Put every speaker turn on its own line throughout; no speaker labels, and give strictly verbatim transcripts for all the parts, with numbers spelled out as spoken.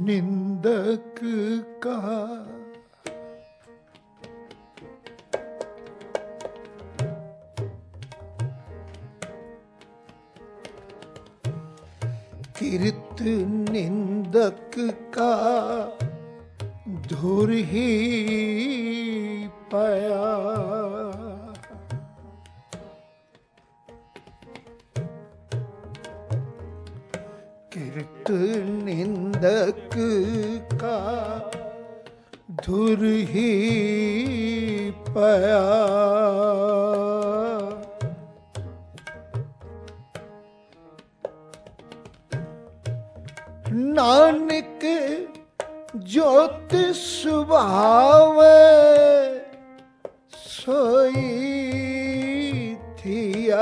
निंदक का कीर्त निंदक का धुर ही पाया। कीर्त निंदक का धुर ही पाया। नानक ज्योति सुभावे सोई थिया।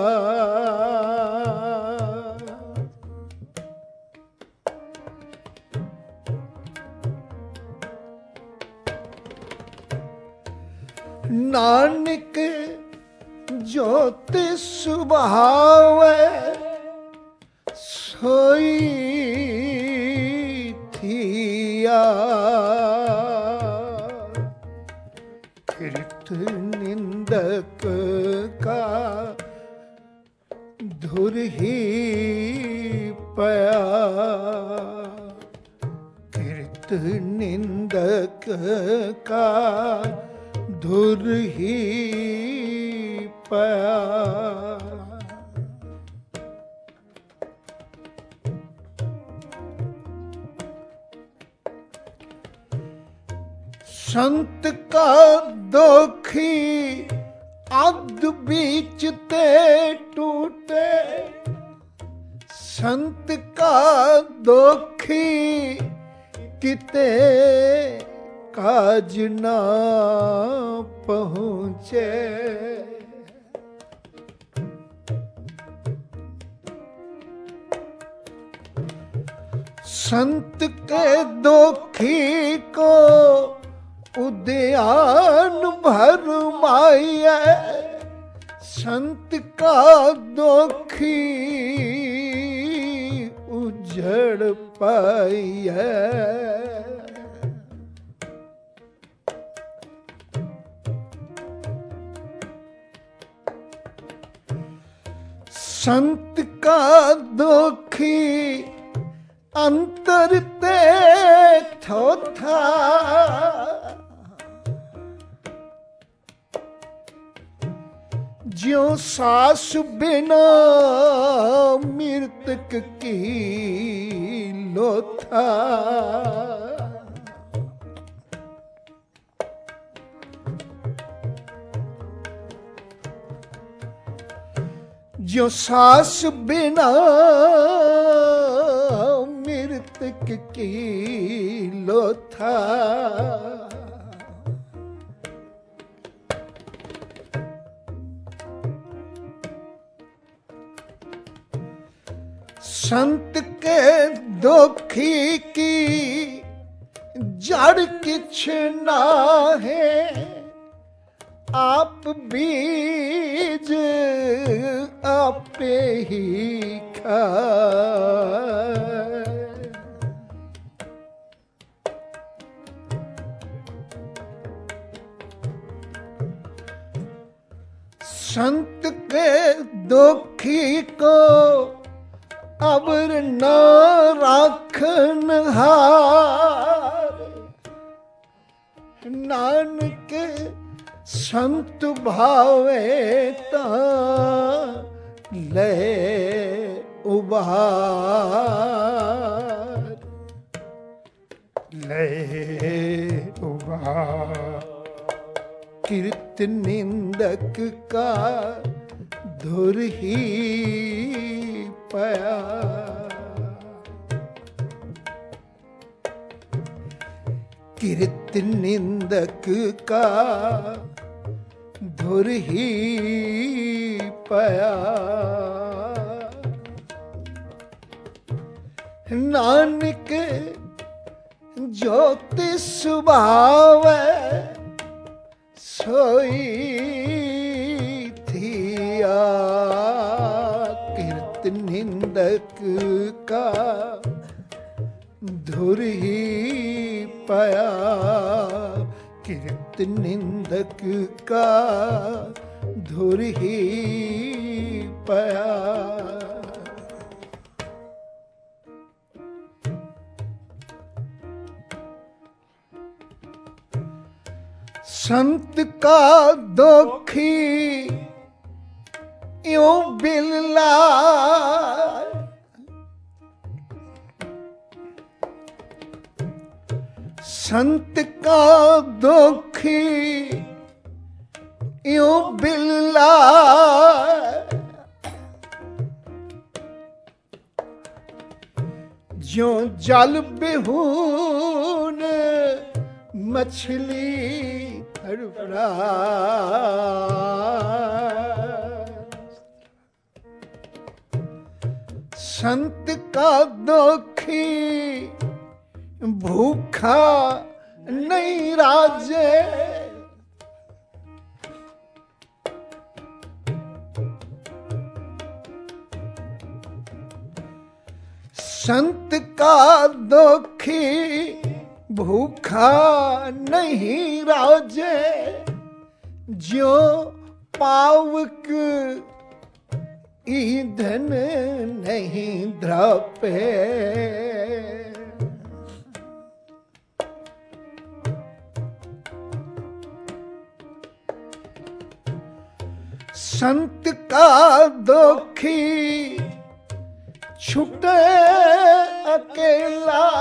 नानक ज्योति सुभावे सोई थिया। कीर्त निंदक का धुर ही पाया। कीर्त निंदक का धुर ही पाया। संत का दोखी अध बीच ते टूटे। संत का दोखी किते काज ना पहुँचे। संत के दोखी को उद्यान भर माया। संत का दोखी उजड़ पाया। संत का दोखी अंतर ते थोथा। ज्यों सास बिना मृतक की लोथा। ज्यों सास बिना मृतक की लोथा। संत के दोखी की जड़ किछ ना है। आप बीज आपे ही खाए। संत के दोखी को अबर न राखन हार। नानक संत भावे ता ले उबार। ले उबार। कीर्त निंदक का धुर ही पाया। कीर्त निंदक का धुर ही पाया। नानक ज्योति सुभावे सोई थिया। कीर्त निंदक का धुर ही पाया। किरत निंदक का धुर ही पाया। संत का दोखी यूं बिल्ला, संत का दोखी यूं बिल्ला, ज्यों जल बिहून मछली तड़फड़ा। संत का दोखी भूखा नहीं राजे, संत का दोखी भूखा नहीं राजे, ज्यों पावक ईंधन नहीं द्रापे। संत का दोखी छूटे अकेला,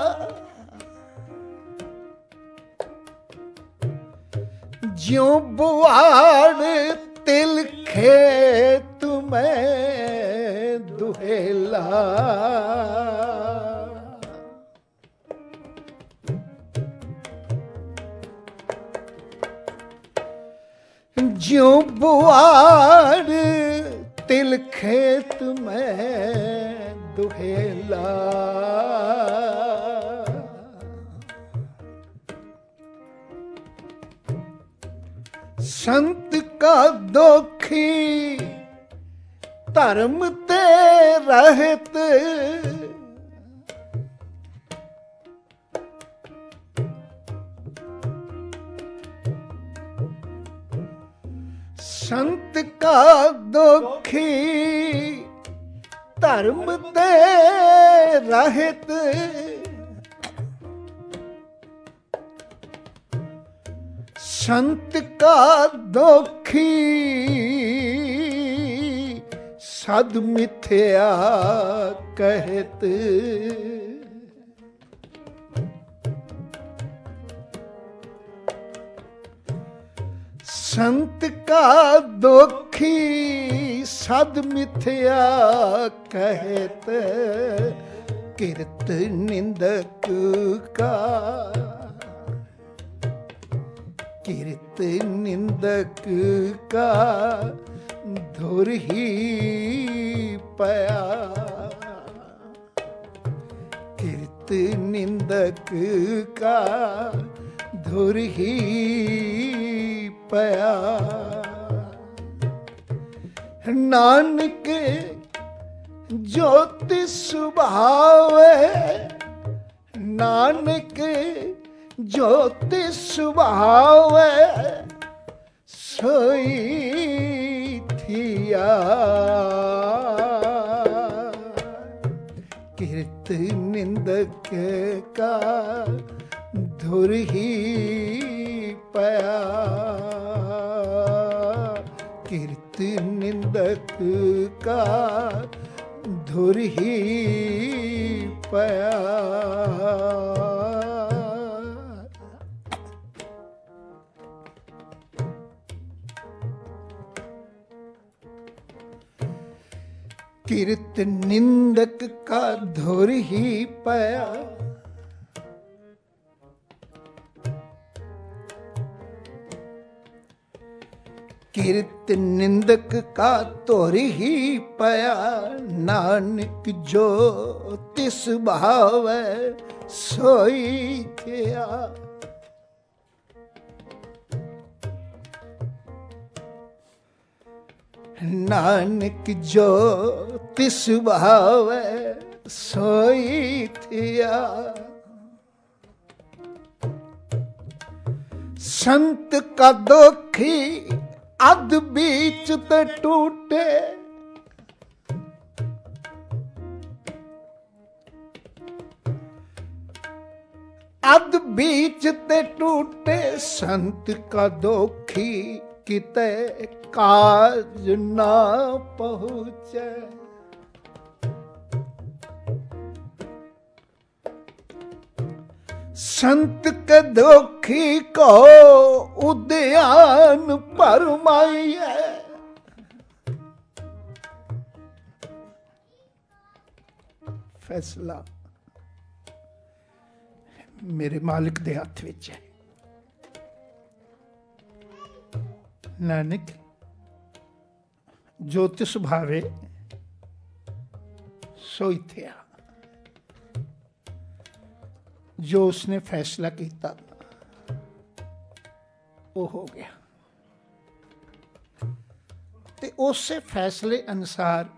ज्यों बुआड़ तिल खेत में दुहेला। ज्यों बुआड़ तिल खेत में दुहेला। संत का दोखी धर्म ते रहत, संत का दोखी धर्म ते रहत, संत का दोखी सद मिथ्या कहत। संत का दोखी सद मिथ्या कहत। किरत निंदक का, किरत निंदक का धुर ही पाया। किरत निंदक का धुर ही पाया। नानक ज्योति सुभावे, नानक ज्योति सुभावे सोई थिया। किरत निंदक का धुर ही पाया। किरत निंदक का धुर ही पाया। किरत निंदक का धुर ही पाया। किरत निंदक का धुर ही पाया। नानक जो तिस भावै सोई थिया। नानक जो तिस भावै सोई थिया। संत का दुखी अध बीच ते टूटे, अध बीच ते टूटे। संत का दुखी किते काज ना पहुँचे। संत के दुखी को उद्यान परमाइए। फैसला मेरे मालिक दे हथ विच है। नानक जो तिस भावे सोई थिया। जो उसने फैसला किया वो हो गया। ते उस फैसले अनुसार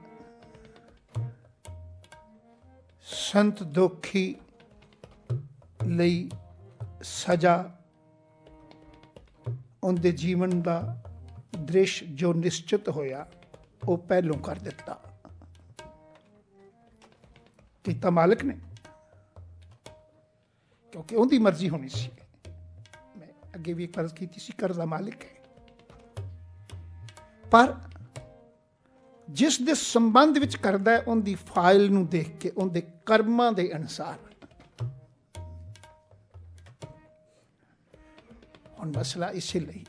संत दुखी लई सजा उनके जीवन का दृश्य जो निश्चित होया वो पहलों कर दिता। कीता मालिक ने, क्योंकि उनकी मर्जी होनी सी। मैं अगे भी एक अर्ज की थी, कर दा मालिक है, पर जिस दे संबंध विच करदा है उनकी फाइल नूं देख के उनके कर्मां दे अनुसार। हुण मसला इसे लई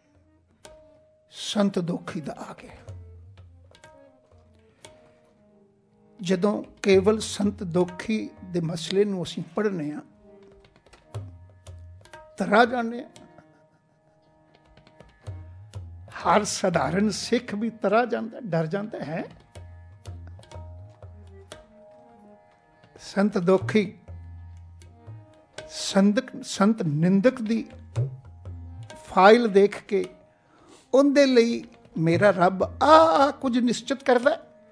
संत दुखी दा आ गया। जदों केवल संत दुखी दे मसले नूं असीं पढ़ने आ, तरा जाने। हर साधारण सिख भी तरा जाता, डर जाता है। संत दुखी संत संत निंदक दी फाइल देख के उनदे लई मेरा रब आ, आ कुछ निश्चित करदा।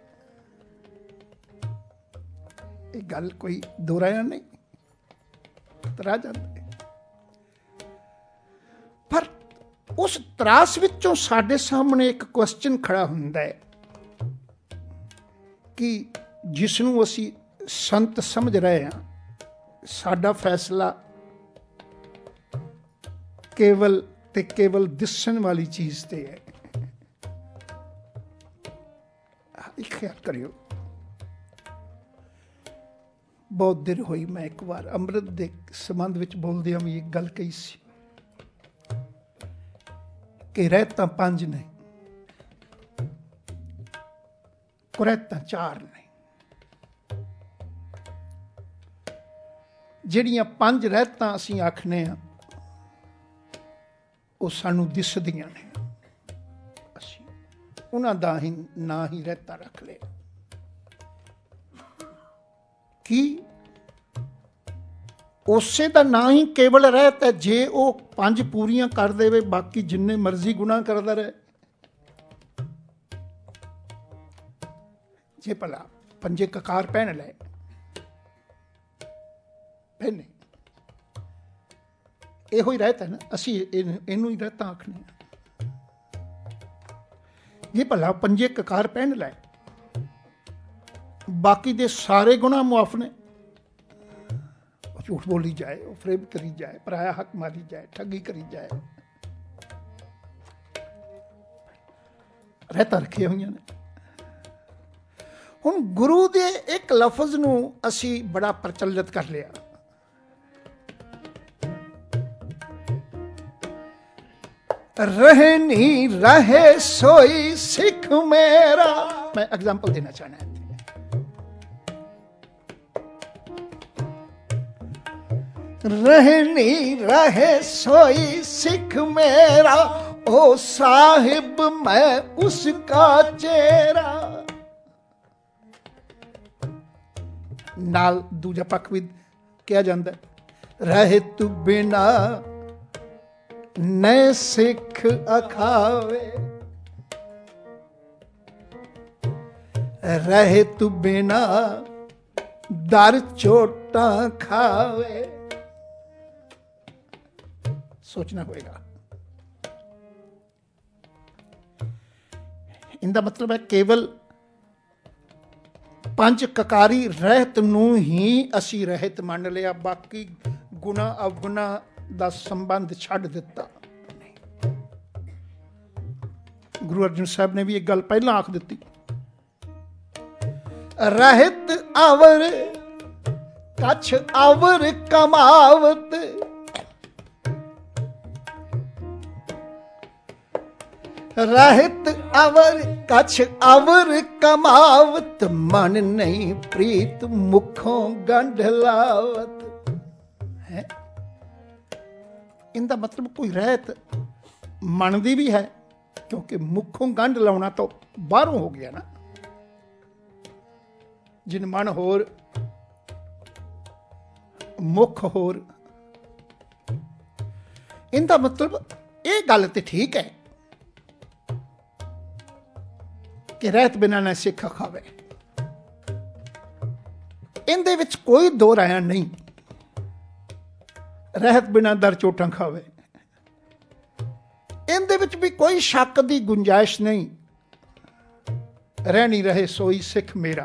ये गल कोई दोहराया नहीं, तरा जाता है। पर उस त्रास विचों साडे सामने एक क्वेश्चन खड़ा हुंदा है कि जिसनूं असीं संत समझ रहे हैं, साडा फैसला केवल ते केवल दिसन वाली चीज ते है। ख्याल करियो, बहुत देर हुई मैं एक बार अमृत दे संबंध विच बोलदे हम एक गल कही सी कि रहता पंज ने, कुरैता चार ने। जिहड़ियां पंज रहता असीं आखने आ वो सानू दिसदियां ने, असीं उन्हां दा ही ना ही रहता रख लिया। कि उसे दा ना ही केवल रहता, जे वो पंज पूरियां कर देवे बाकी जिन्ने मर्जी गुनाह करदा रहे। जे भला पंजे ककार पहन ले, पहने इहो ही रहता है ना, असी इनू ही रहता आखने। जे भला पंजे ककार पहन ले, बाकी दे सारे गुनाह मुआफ ने। झूठ बोली जाए, फ्रेब करी जाए, पराया हक मारी जाए, ठगी करी जाए, रहता रखे हुई ने। हुण गुरु दे एक लफज नूं असी बड़ा प्रचलित कर लिया। रहनी रहे सोई सिख मेरा। मैं एग्जाम्पल देना चाहना है। रहनी रहे सोई सिख मेरा, ओ साहिब मैं उसका चेहरा। नाल दूजा पक्ष भी किया जाता है, रहे तू बिना न सिख अखावे, रहे तू बिना ਦਰ ਚੋਟਾਂ ਖਾਵੇ। ਸੋਚਣਾ ਹੋਏਗਾ। ਇਹਦਾ ਮਤਲਬ ਹੈ ਕੇਵਲ ਪੰਜ ਕਕਾਰੀ ਰਹਿਤ ਨੂੰ ਹੀ ਅਸੀਂ ਰਹਿਤ ਮੰਨ ਲਿਆ, ਬਾਕੀ ਗੁਣਾ ਅਵਗੁਣਾ ਦਾ ਸੰਬੰਧ ਛੱਡ ਦਿੱਤਾ। ਗੁਰੂ ਅਰਜਨ ਸਾਹਿਬ ਨੇ ਵੀ ਇੱਕ ਗੱਲ ਪਹਿਲਾਂ ਆਖ ਦਿੱਤੀ, ਰਹਿਤ ਅਵਰ ਕਛ ਅਵਰ ਕਮਾਵਤ। ਰਹਿਤ ਅਵਰ ਕਛ ਅਵਰ ਕਮਾਵਤ, ਮਨ ਨਹੀਂ ਪ੍ਰੀਤ ਮੁਖੋਂ ਗੰਢ ਲਾਵਤ। ਹੈ ਇਹਦਾ ਮਤਲਬ ਕੋਈ ਰਹਿਤ ਮਨ ਦੀ ਵੀ ਹੈ, ਕਿਉਂਕਿ ਮੁਖੋਂ ਗੰਢ ਲਾਉਣਾ ਤਾਂ ਬਾਹਰੋਂ ਹੋ ਗਿਆ ਨਾ। ਜਿਨ ਮਨ ਹੋਰ ਮੁਖ ਹੋਰ। ਇਹਦਾ ਮਤਲਬ ਇਹ ਗੱਲ ਤੇ ਠੀਕ ਹੈ ਕਿ ਰਹਿਤ ਬਿਨਾਂ ਨਾ ਸਿੱਖ ਖਾਵੇ, ਇਹਦੇ ਵਿੱਚ ਕੋਈ ਦੋ ਰਾਇਆ ਨਹੀਂ। ਰਹਿਤ ਬਿਨਾਂ ਦਰ ਚੋਟਾਂ ਖਾਵੇ, ਇਹਦੇ ਵਿੱਚ ਵੀ ਕੋਈ ਸ਼ੱਕ ਦੀ ਗੁੰਜਾਇਸ਼ ਨਹੀਂ। ਰਹਿਣੀ ਰਹੇ ਸੋਈ ਸਿੱਖ ਮੇਰਾ।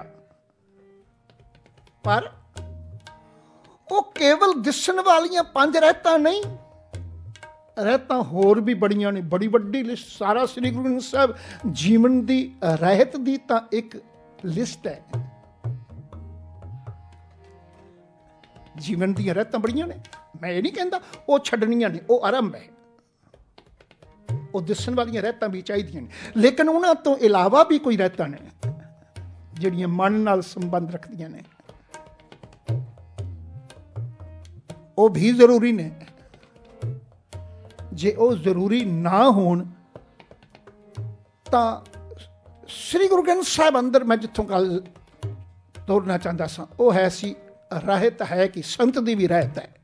ਪਰ ਉਹ ਕੇਵਲ ਦਿਸਣ ਵਾਲੀਆਂ ਪੰਜ ਰਹਿਤਾਂ ਨਹੀਂ, ਰਹਿਤਾਂ ਹੋਰ ਵੀ ਬੜੀਆਂ ਨੇ, ਬੜੀ ਵੱਡੀ ਲਿਸਟ। ਸਾਰਾ ਸ੍ਰੀ ਗੁਰੂ ਗ੍ਰੰਥ ਸਾਹਿਬ ਜੀਵਨ ਦੀ ਰਹਿਤ ਦੀ ਤਾਂ ਇੱਕ ਲਿਸਟ ਹੈ। ਜੀਵਨ ਦੀਆਂ ਰਹਿਤਾਂ ਬੜੀਆਂ ਨੇ। ਮੈਂ ਇਹ ਨਹੀਂ ਕਹਿੰਦਾ ਉਹ ਛੱਡਣੀਆਂ ਨੇ, ਉਹ ਆਰੰਭ ਹੈ। ਉਹ ਦਿਸਣ ਵਾਲੀਆਂ ਰਹਿਤਾਂ ਵੀ ਚਾਹੀਦੀਆਂ ਨੇ, ਲੇਕਿਨ ਉਹਨਾਂ ਤੋਂ ਇਲਾਵਾ ਵੀ ਕੋਈ ਰਹਿਤਾਂ ਨੇ ਜਿਹੜੀਆਂ ਮਨ ਨਾਲ ਸੰਬੰਧ ਰੱਖਦੀਆਂ ਨੇ, ਉਹ ਵੀ ਜ਼ਰੂਰੀ ਨੇ। ਜੇ ਉਹ ਜ਼ਰੂਰੀ ਨਾ ਹੋਣ ਤਾਂ ਸ੍ਰੀ ਗੁਰੂ ਗ੍ਰੰਥ ਸਾਹਿਬ ਅੰਦਰ ਮੈਂ ਜਿੱਥੋਂ ਗੱਲ ਤੋਰਨਾ ਚਾਹੁੰਦਾ ਸਾਂ ਉਹ ਹੈ ਸੀ ਰਹਿਤ ਹੈ ਕਿ ਸੰਤ ਦੀ ਵੀ ਰਹਿਤ ਹੈ।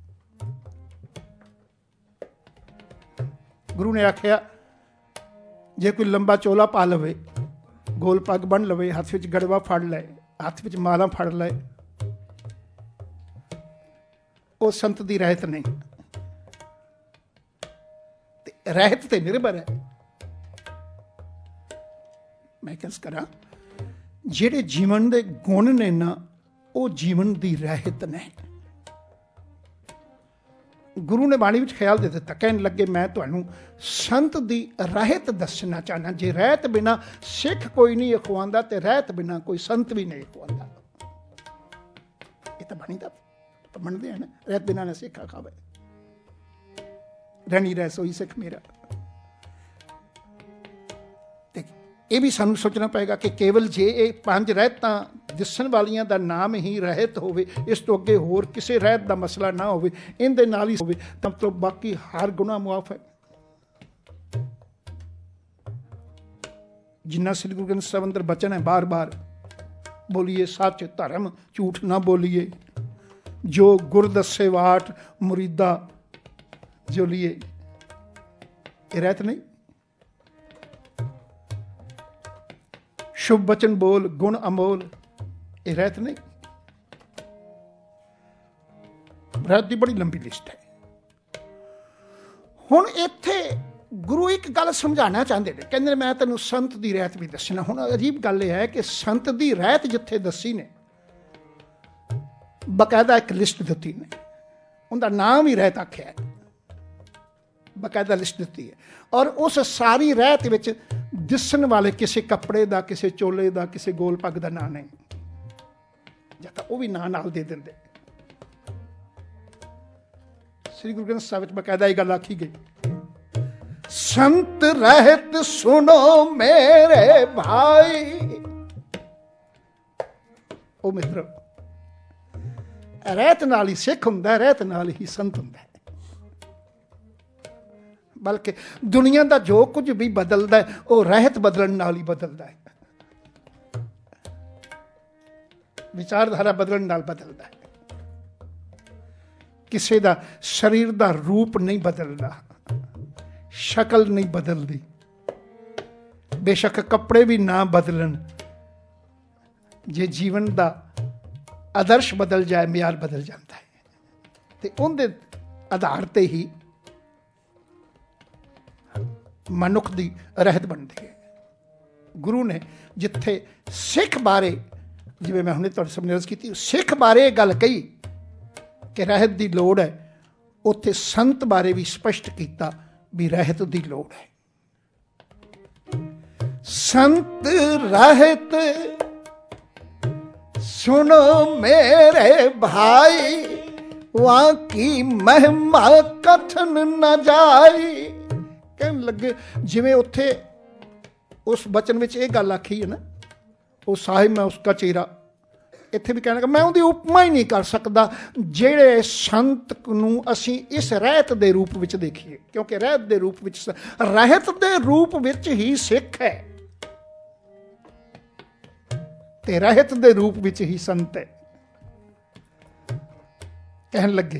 ਗੁਰੂ ਨੇ ਆਖਿਆ ਜੇ ਕੋਈ ਲੰਬਾ ਚੋਲਾ ਪਾ ਲਵੇ, ਗੋਲ ਪੱਗ ਬੰਨ ਲਵੇ, ਹੱਥ ਵਿੱਚ ਗੜਵਾ ਫੜ ਲਏ, ਹੱਥ ਵਿੱਚ ਮਾਲਾ ਫੜ ਲਏ, ਉਹ ਸੰਤ ਦੀ ਰਹਿਤ ਨਹੀਂ। ਤੇ ਰਹਿਤ ਤੇ ਨਿਰਭਰ ਹੈ। ਮੈਂ ਕਿਸ ਕਰਾਂ, ਜਿਹੜੇ ਜੀਵਨ ਦੇ ਗੁਣ ਨੇ ਨਾ, ਉਹ ਜੀਵਨ ਦੀ ਰਹਿਤ ਨੇ। ਗੁਰੂ ਨੇ ਬਾਣੀ ਵਿੱਚ ਖਿਆਲ ਦੇ ਦਿੱਤਾ, ਕਹਿਣ ਲੱਗੇ ਮੈਂ ਤੁਹਾਨੂੰ ਸੰਤ ਦੀ ਰਹਿਤ ਦੱਸਣਾ ਚਾਹਨਾ। ਜੇ ਰਹਿਤ ਬਿਨਾਂ ਸਿੱਖ ਕੋਈ ਨਹੀਂ ਅਖਵਾਉਂਦਾ ਤੇ ਰਹਿਤ ਬਿਨਾਂ ਕੋਈ ਸੰਤ ਵੀ ਨਹੀਂ ਅਖਵਾਉਂਦਾ। ਇਹ ਤਾਂ ਬਾਣੀ ਦਾ ਮੰਨਦੇ ਹਨ। ਰਹਿਤ ਬਿਨਾਂ ਨਾ ਸਿੱਖ ਖਾਵੇ, ਰਹਿਣੀ ਰਹਿ ਸੋਈ ਸਿੱਖ ਮੇਰਾ। ਤੇ ਇਹ ਵੀ ਸਾਨੂੰ ਸੋਚਣਾ ਪਏਗਾ ਕਿ ਕੇਵਲ ਜੇ ਇਹ ਪੰਜ ਰਹਿਤਾਂ ਦਿਸਣ ਵਾਲੀਆਂ ਦਾ ਨਾਮ ਹੀ ਰਹਿਤ ਹੋਵੇ, ਇਸ ਤੋਂ ਅੱਗੇ ਹੋਰ ਕਿਸੇ ਰਹਿਤ ਦਾ ਮਸਲਾ ਨਾ ਹੋਵੇ, ਇਹਦੇ ਨਾਲ ਹੀ ਹੋਵੇ, ਤਾਂ ਮਤਲਬ ਬਾਕੀ ਹਰ ਗੁਨਾਹ ਮੁਆਫ ਹੈ। ਜਿੰਨਾ ਸ੍ਰੀ ਗੁਰੂ ਗ੍ਰੰਥ ਸਾਹਿਬ ਅੰਦਰ ਬਚਨ ਹੈ, ਬਾਰ ਬਾਰ ਬੋਲੀਏ ਸੱਚ ਧਰਮ ਝੂਠ ਨਾ ਬੋਲੀਏ, ਜੋ ਗੁਰ ਦੱਸੇ ਵਾਟ ਮੁਰੀਦਾ ਜੋ ਲੀਏ। ਇਹ ਰਹਿਤ ਨਹੀਂ। ਸ਼ੁਭ ਬਚਨ ਬੋਲ ਗੁਣ ਅਮੋਲ, ਇਹ ਰਹਿਤ ਨਹੀਂ। ਰਹਿਤ ਦੀ ਬੜੀ ਲੰਬੀ ਲਿਸਟ ਹੈ। ਹੁਣ ਇੱਥੇ ਗੁਰੂ ਇੱਕ ਗੱਲ ਸਮਝਾਉਣਾ ਚਾਹੁੰਦੇ ਨੇ, ਕਹਿੰਦੇ ਨੇ ਮੈਂ ਤੈਨੂੰ ਸੰਤ ਦੀ ਰਹਿਤ ਵੀ ਦੱਸਣਾ। ਹੁਣ ਅਜੀਬ ਗੱਲ ਇਹ ਹੈ ਕਿ ਸੰਤ ਦੀ ਰਹਿਤ ਜਿੱਥੇ ਦੱਸੀ ਨੇ, ਬਕਾਇਦਾ ਇੱਕ ਲਿਸਟ ਦਿੱਤੀ ਨੇ, ਉਹਦਾ ਨਾਮ ਹੀ ਰਹਿਤ ਆਖਿਆ ਹੈ, ਬਕਾਇਦਾ ਲਿਸਟ ਦਿੱਤੀ ਹੈ। ਔਰ ਉਸ ਸਾਰੀ ਰਹਿਤ ਵਿੱਚ ਦਿਸਣ ਵਾਲੇ ਕਿਸੇ ਕੱਪੜੇ ਦਾ, ਕਿਸੇ ਚੋਲੇ ਦਾ, ਕਿਸੇ ਗੋਲ ਪੱਗ ਦਾ ਨਾਂ ਨਹੀਂ, ਜਾਂ ਤਾਂ ਉਹ ਵੀ ਨਾਂ ਨਾਲ ਦੇ ਦਿੰਦੇ। ਸ੍ਰੀ ਗੁਰੂ ਗ੍ਰੰਥ ਸਾਹਿਬ ਵਿੱਚ ਬਕਾਇਦਾ ਇਹ ਗੱਲ ਆਖੀ ਗਈ, ਸੰਤ ਰਹਿਤ ਸੁਣੋ ਮੇਰੇ ਭਾਈ। ਉਹ ਮਿੱਤਰ, ਰਹਿਤ ਨਾਲ ਹੀ ਸਿੱਖ ਹੁੰਦਾ, ਰਹਿਤ ਨਾਲ ਹੀ ਸੰਤ ਹੁੰਦਾ ਹੈ। ਬਲਕਿ ਦੁਨੀਆ ਦਾ ਜੋ ਕੁਝ ਵੀ ਬਦਲਦਾ ਹੈ, ਉਹ ਰਹਿਤ ਬਦਲਣ ਨਾਲ ਹੀ ਬਦਲਦਾ ਹੈ। ਵਿਚਾਰਧਾਰਾ ਬਦਲਣ ਨਾਲ ਬਦਲਦਾ ਹੈ। ਕਿਸੇ ਦਾ ਸਰੀਰ ਦਾ ਰੂਪ ਨਹੀਂ ਬਦਲਦਾ, ਸ਼ਕਲ ਨਹੀਂ ਬਦਲਦੀ, ਬੇਸ਼ੱਕ ਕੱਪੜੇ ਵੀ ਨਾ ਬਦਲਣ, ਜੇ ਜੀਵਨ ਦਾ ਆਦਰਸ਼ ਬਦਲ ਜਾਏ, ਮਿਆਰ ਬਦਲ ਜਾਂਦਾ ਹੈ। ਤੇ ਉਹਦੇ ਆਧਾਰ ਤੇ ਹੀ ਮਨੁੱਖ ਦੀ ਰਹਿਤ ਬਣਦੀ ਹੈ। ਗੁਰੂ ਨੇ ਜਿੱਥੇ ਸਿੱਖ ਬਾਰੇ, ਜਿਵੇਂ ਮੈਂ ਹੁਣੇ ਤੁਹਾਡੇ ਸਾਹਮਣੇ ਅਰਜ਼ ਕੀਤੀ, ਸਿੱਖ ਬਾਰੇ ਇਹ ਗੱਲ ਕਹੀ ਕਿ ਰਹਿਤ ਦੀ ਲੋੜ ਹੈ, ਉੱਥੇ ਸੰਤ ਬਾਰੇ ਵੀ ਸਪਸ਼ਟ ਕੀਤਾ ਵੀ ਰਹਿਤ ਦੀ ਲੋੜ ਹੈ। ਸੰਤ ਰਹਿਤ ਸੁਣੋ ਮੇਰੇ ਭਾਈ, वहाँ की महिमा कथन न जाई। कहन लगे जिवें उत्थे उस बचन विच ये गल आखी है ना, वो साहिब मैं उसका चेहरा, इत्थे भी कहना मैं उहदी उपमा ही नहीं कर सकदा जिहड़े संत नूं असीं इस रहत दे रूप विच देखीए, क्योंकि रहत दे रूप विच, रहत दे रूप विच ही सिख है ते रहत दे रूप विच ही संत है। कहन लगे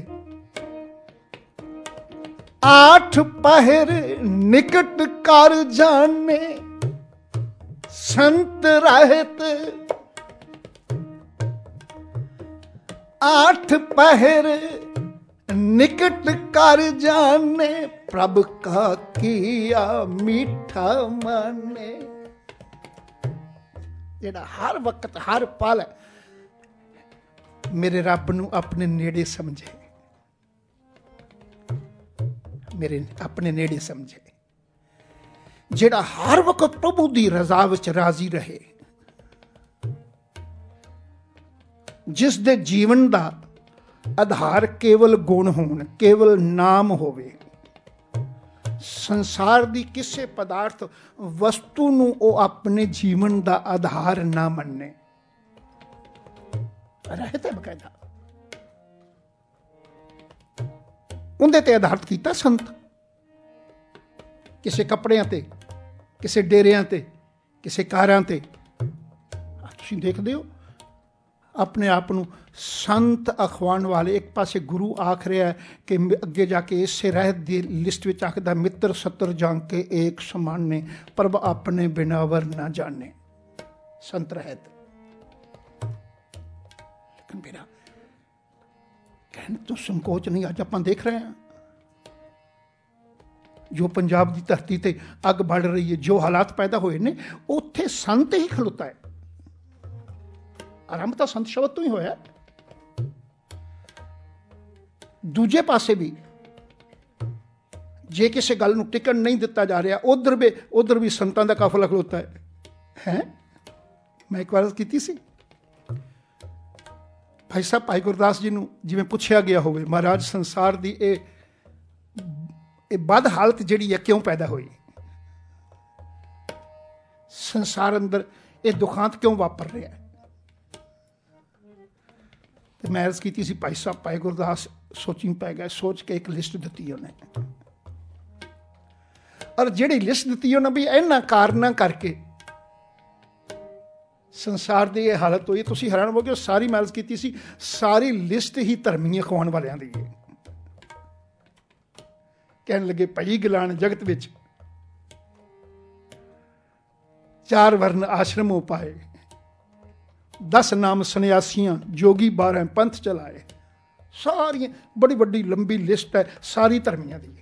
आठ पहर निकट कर जाने संत रहत, आठ पहर निकट कर जाने प्रभ का किया मीठा माने। जेड़ा हर वक्त हर पल मेरे रब नूं अपने नेड़े समझे, मेरे अपने नेड़े समझे, जेड़ा हर वक्त प्रभु दी रज़ा विच राजी रहे, जिस दे जीवन दा आधार केवल गुण होण, केवल नाम होवे, संसार दी किसे पदार्थ वस्तु नूं ओ अपने जीवन दा आधार ना मन्ने। रहत है बकायदा, उहदे ते आधारित कीता संत। किसे कपड़ियां ते, किसे डेरियां ते, किसे कारां ते। तुसीं देखदे हो अपने आप नूं संत अखवाण वाले, एक पासे गुरु आख रहा है कि अगे जाके इसे रहत दी लिस्ट विच आखदा मित्र सत्तर जांके एक समाने, प्रभ अपने बिनावर ना जाने। संत रहत मेरा कहने तो संकोच नहीं। अज आपां देख रहे हैं जो पंजाब की धरती ते अग बढ़ रही है, जो हालात पैदा होए ने, उत्थे संत ही खलोता है। आरंभ तो संत शब्द तो ही होया। दूजे पासे भी जे किसी गल नूं टिकण नहीं दिता जा रहा, उधर भी उधर भी संतां दा काफला खलोता है। हैं मैं एक बार कीती सी, भाई साहब भाई गुरदास जी नूं जिवें पुछया गया होवे, महाराज संसार दी ए ए बद हालत जिहड़ी है क्यों पैदा हुई, संसार अंदर ये दुखांत क्यों वापर रहा है। तो मैं अर्ज की सी, भाई साहब भाई गुरदास सोची पै गए, सोच के एक लिस्ट दी उन्हें, और जिहड़ी लिस्ट दी उन्हें भी इन्हां कारणा करके संसार की यह हालत हुई। तुसीं हैरान हो गए, सारी मैं अर्ज की सी, सारी लिस्ट ही धर्मी अखवाण वालियां दी है। कहन लगे भई गिलान जगत विच चार वर्ण आश्रम हो पाए, दस नाम सन्यासियां जोगी बारह पंथ चलाए। सारी बड़ी बड़ी लंबी लिस्ट है, सारी धर्मियां दी।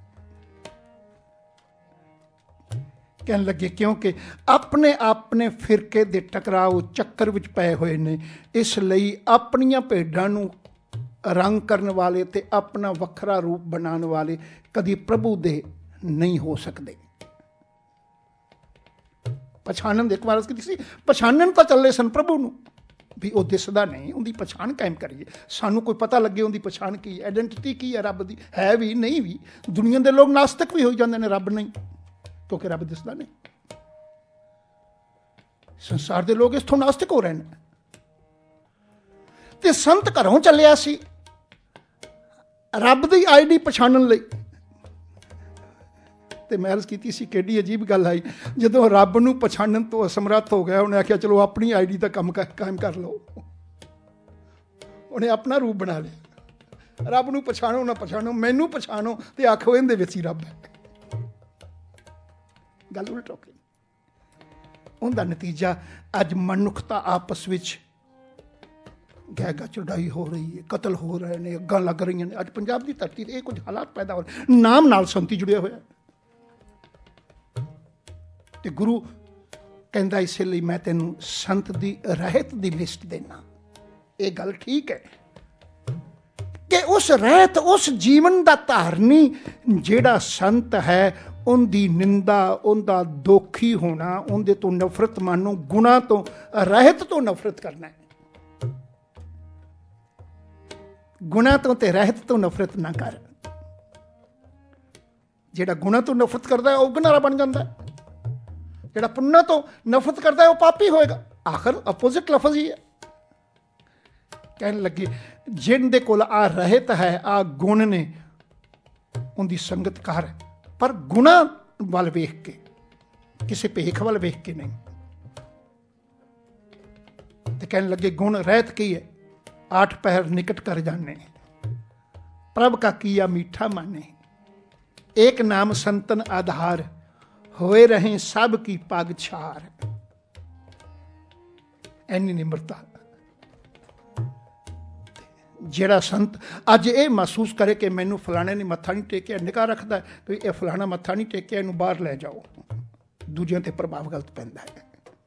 कहन लगे क्योंकि अपने अपने फिरके दे टकराव चक्कर विच पए हुए ने, इसलिए अपनियां भेडां नूं रंग करने वाले ते अपना वखरा रूप बनाने वाले कदी प्रभु दे नहीं हो सकते। पछाणन एक बार की पछाणन तो चले सन प्रभु नूं, भी वो दिसदा नहीं, उनकी पछाण कायम करिए, सानू कोई पता लगे उनकी पछाण की, आइडेंटिटी की है रब की, है भी नहीं भी। दुनिया के लोग नास्तिक भी हो जाते हैं, रब नहीं, क्योंकि रब दिसदा नहीं। संसार के लोग इथों नास्तिक हो रहे हैं। ते संत घरों चलिया सी रब की आई डी पछाणन लई। ते मैं अर्ज की सी केडी अजीब गल आई, जदों रब नूं पछाणन तो असमर्थ हो गया, उन्हें आख्या चलो अपनी आई डी का काम कायम कर लो। उन्हें अपना रूप बना लिया। रब नूं पछाणो ना पछाणो, मैनू पछाणो ते आखो इहदे विच ही रब है। गल उलट हो गई। उनका नतीजा अज मनुखता आपस विच ਗੈਗਾ ਚੜਾਈ ਹੋ ਰਹੀ ਹੈ, ਕਤਲ ਹੋ ਰਹੇ ਨੇ, ਅੱਗਾਂ ਲੱਗ ਰਹੀਆਂ ਨੇ। ਅੱਜ ਪੰਜਾਬ ਦੀ ਧਰਤੀ 'ਤੇ ਇਹ ਕੁਝ ਹਾਲਾਤ ਪੈਦਾ ਹੋ ਰਹੇ, ਨਾਮ ਨਾਲ ਸੰਤੀ ਜੁੜਿਆ ਹੋਇਆ। ਤੇ ਗੁਰੂ ਕਹਿੰਦਾ ਇਸੇ ਲਈ ਮੈਂ ਤੈਨੂੰ ਸੰਤ ਦੀ ਰਹਿਤ ਦੀ ਲਿਸਟ ਦੇਣਾ। ਇਹ ਗੱਲ ਠੀਕ ਹੈ ਕਿ ਉਸ ਰਹਿਤ, ਉਸ ਜੀਵਨ ਦਾ ਧਾਰਨੀ ਜਿਹੜਾ ਸੰਤ ਹੈ, ਉਹਦੀ ਨਿੰਦਾ, ਉਹਦਾ ਦੋਖੀ ਹੋਣਾ, ਉਹਦੇ ਤੋਂ ਨਫ਼ਰਤ ਮਾਨੋ, ਗੁਨਾਹ ਤੋਂ ਰਹਿਤ ਤੋਂ ਨਫ਼ਰਤ ਕਰਨਾ ਹੈ। ਗੁਨਾਹ ਤੋਂ ਤੇ ਰਹਿਤ ਤੋਂ ਨਫ਼ਰਤ ਨਾ ਕਰ। ਜਿਹੜਾ ਗੁਨਾਹ ਤੋਂ ਨਫ਼ਰਤ ਕਰਦਾ ਹੈ ਉਹ ਗੁਨਾਹਗਾਰ ਬਣ ਜਾਂਦਾ ਹੈ, ਜਿਹੜਾ ਪੁੰਨਾਂ ਤੋਂ ਨਫ਼ਰਤ ਕਰਦਾ ਹੈ ਉਹ ਪਾਪੀ ਹੋਏਗਾ। ਆਖਰ ਅਪੋਜ਼ਿਟ ਲਫ਼ਜ਼ ਹੀ ਹੈ। ਕਹਿਣ ਲੱਗੇ ਜਿਹਦੇ ਕੋਲ ਆ ਰਹਿਤ ਹੈ, ਆ ਗੁਣ ਨੇ, ਉਹਦੀ ਸੰਗਤ ਕਰ, ਪਰ ਗੁਨਾਹ ਵੱਲ ਵੇਖ ਕੇ, ਕਿਸੇ ਭੇਖ ਵੱਲ ਵੇਖ ਕੇ ਨਹੀਂ। ਤੇ ਕਹਿਣ ਲੱਗੇ ਗੁਣ ਰਹਿਤ ਕੀ ਹੈ? आठ पहर निकट कर जाने, प्रभ का किया मीठा माने, एक नाम संतन आधार, होए रहे सब की पग छार। ऐनी निम्रता जेड़ा संत अज ये महसूस करे कि मैनू फलाने ने मत्था नहीं टेकिया, निगाह रखता है तो ये फलाना मत्था नहीं टेकिया, इनू बाहर लै जाओ, दूजियां ते प्रभाव गलत पैंदा है।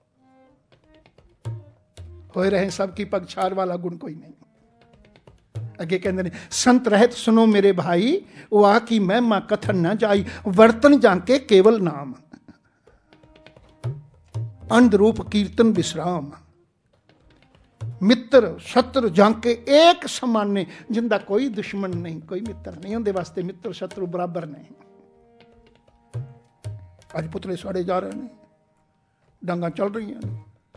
होए रहे सब की पग छार वाला गुण कोई नहीं। अगे कहते ने संत रहत सुनो मेरे भाई, वो आ की महिमा कथन न जाई, वर्तन जाके केवल नाम, अंध रूप कीर्तन विश्राम, मित्र शत्रु जाके एक समाने, जिंदा कोई दुश्मन नहीं, कोई मित्र नहीं, उनके वास्ते मित्र शत्रु बराबर नहीं। अज पुतले साड़े जा रहे हैं, डांगा चल रही हैं,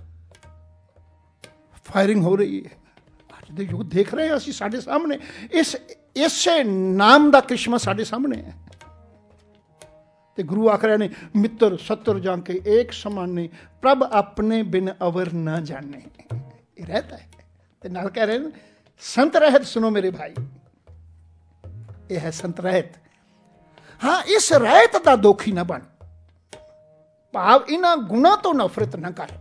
फायरिंग हो रही है। अज दे युग देख रहे हैं असीं, साडे सामने इस इसे नाम दा करिश्मा साडे सामने है। ते गुरु आख रहे ने मित्र शत्रु जाके एक समाने, प्रभ अपने बिन अवर न जाने। ये रहता है। ते नाल कह रहे हैं संत रहत सुनो मेरे भाई, ये है संत रहत। हाँ, इस रहत दा दोखी ना बन, भाव इन्हां गुणां तो नफरत ना कर।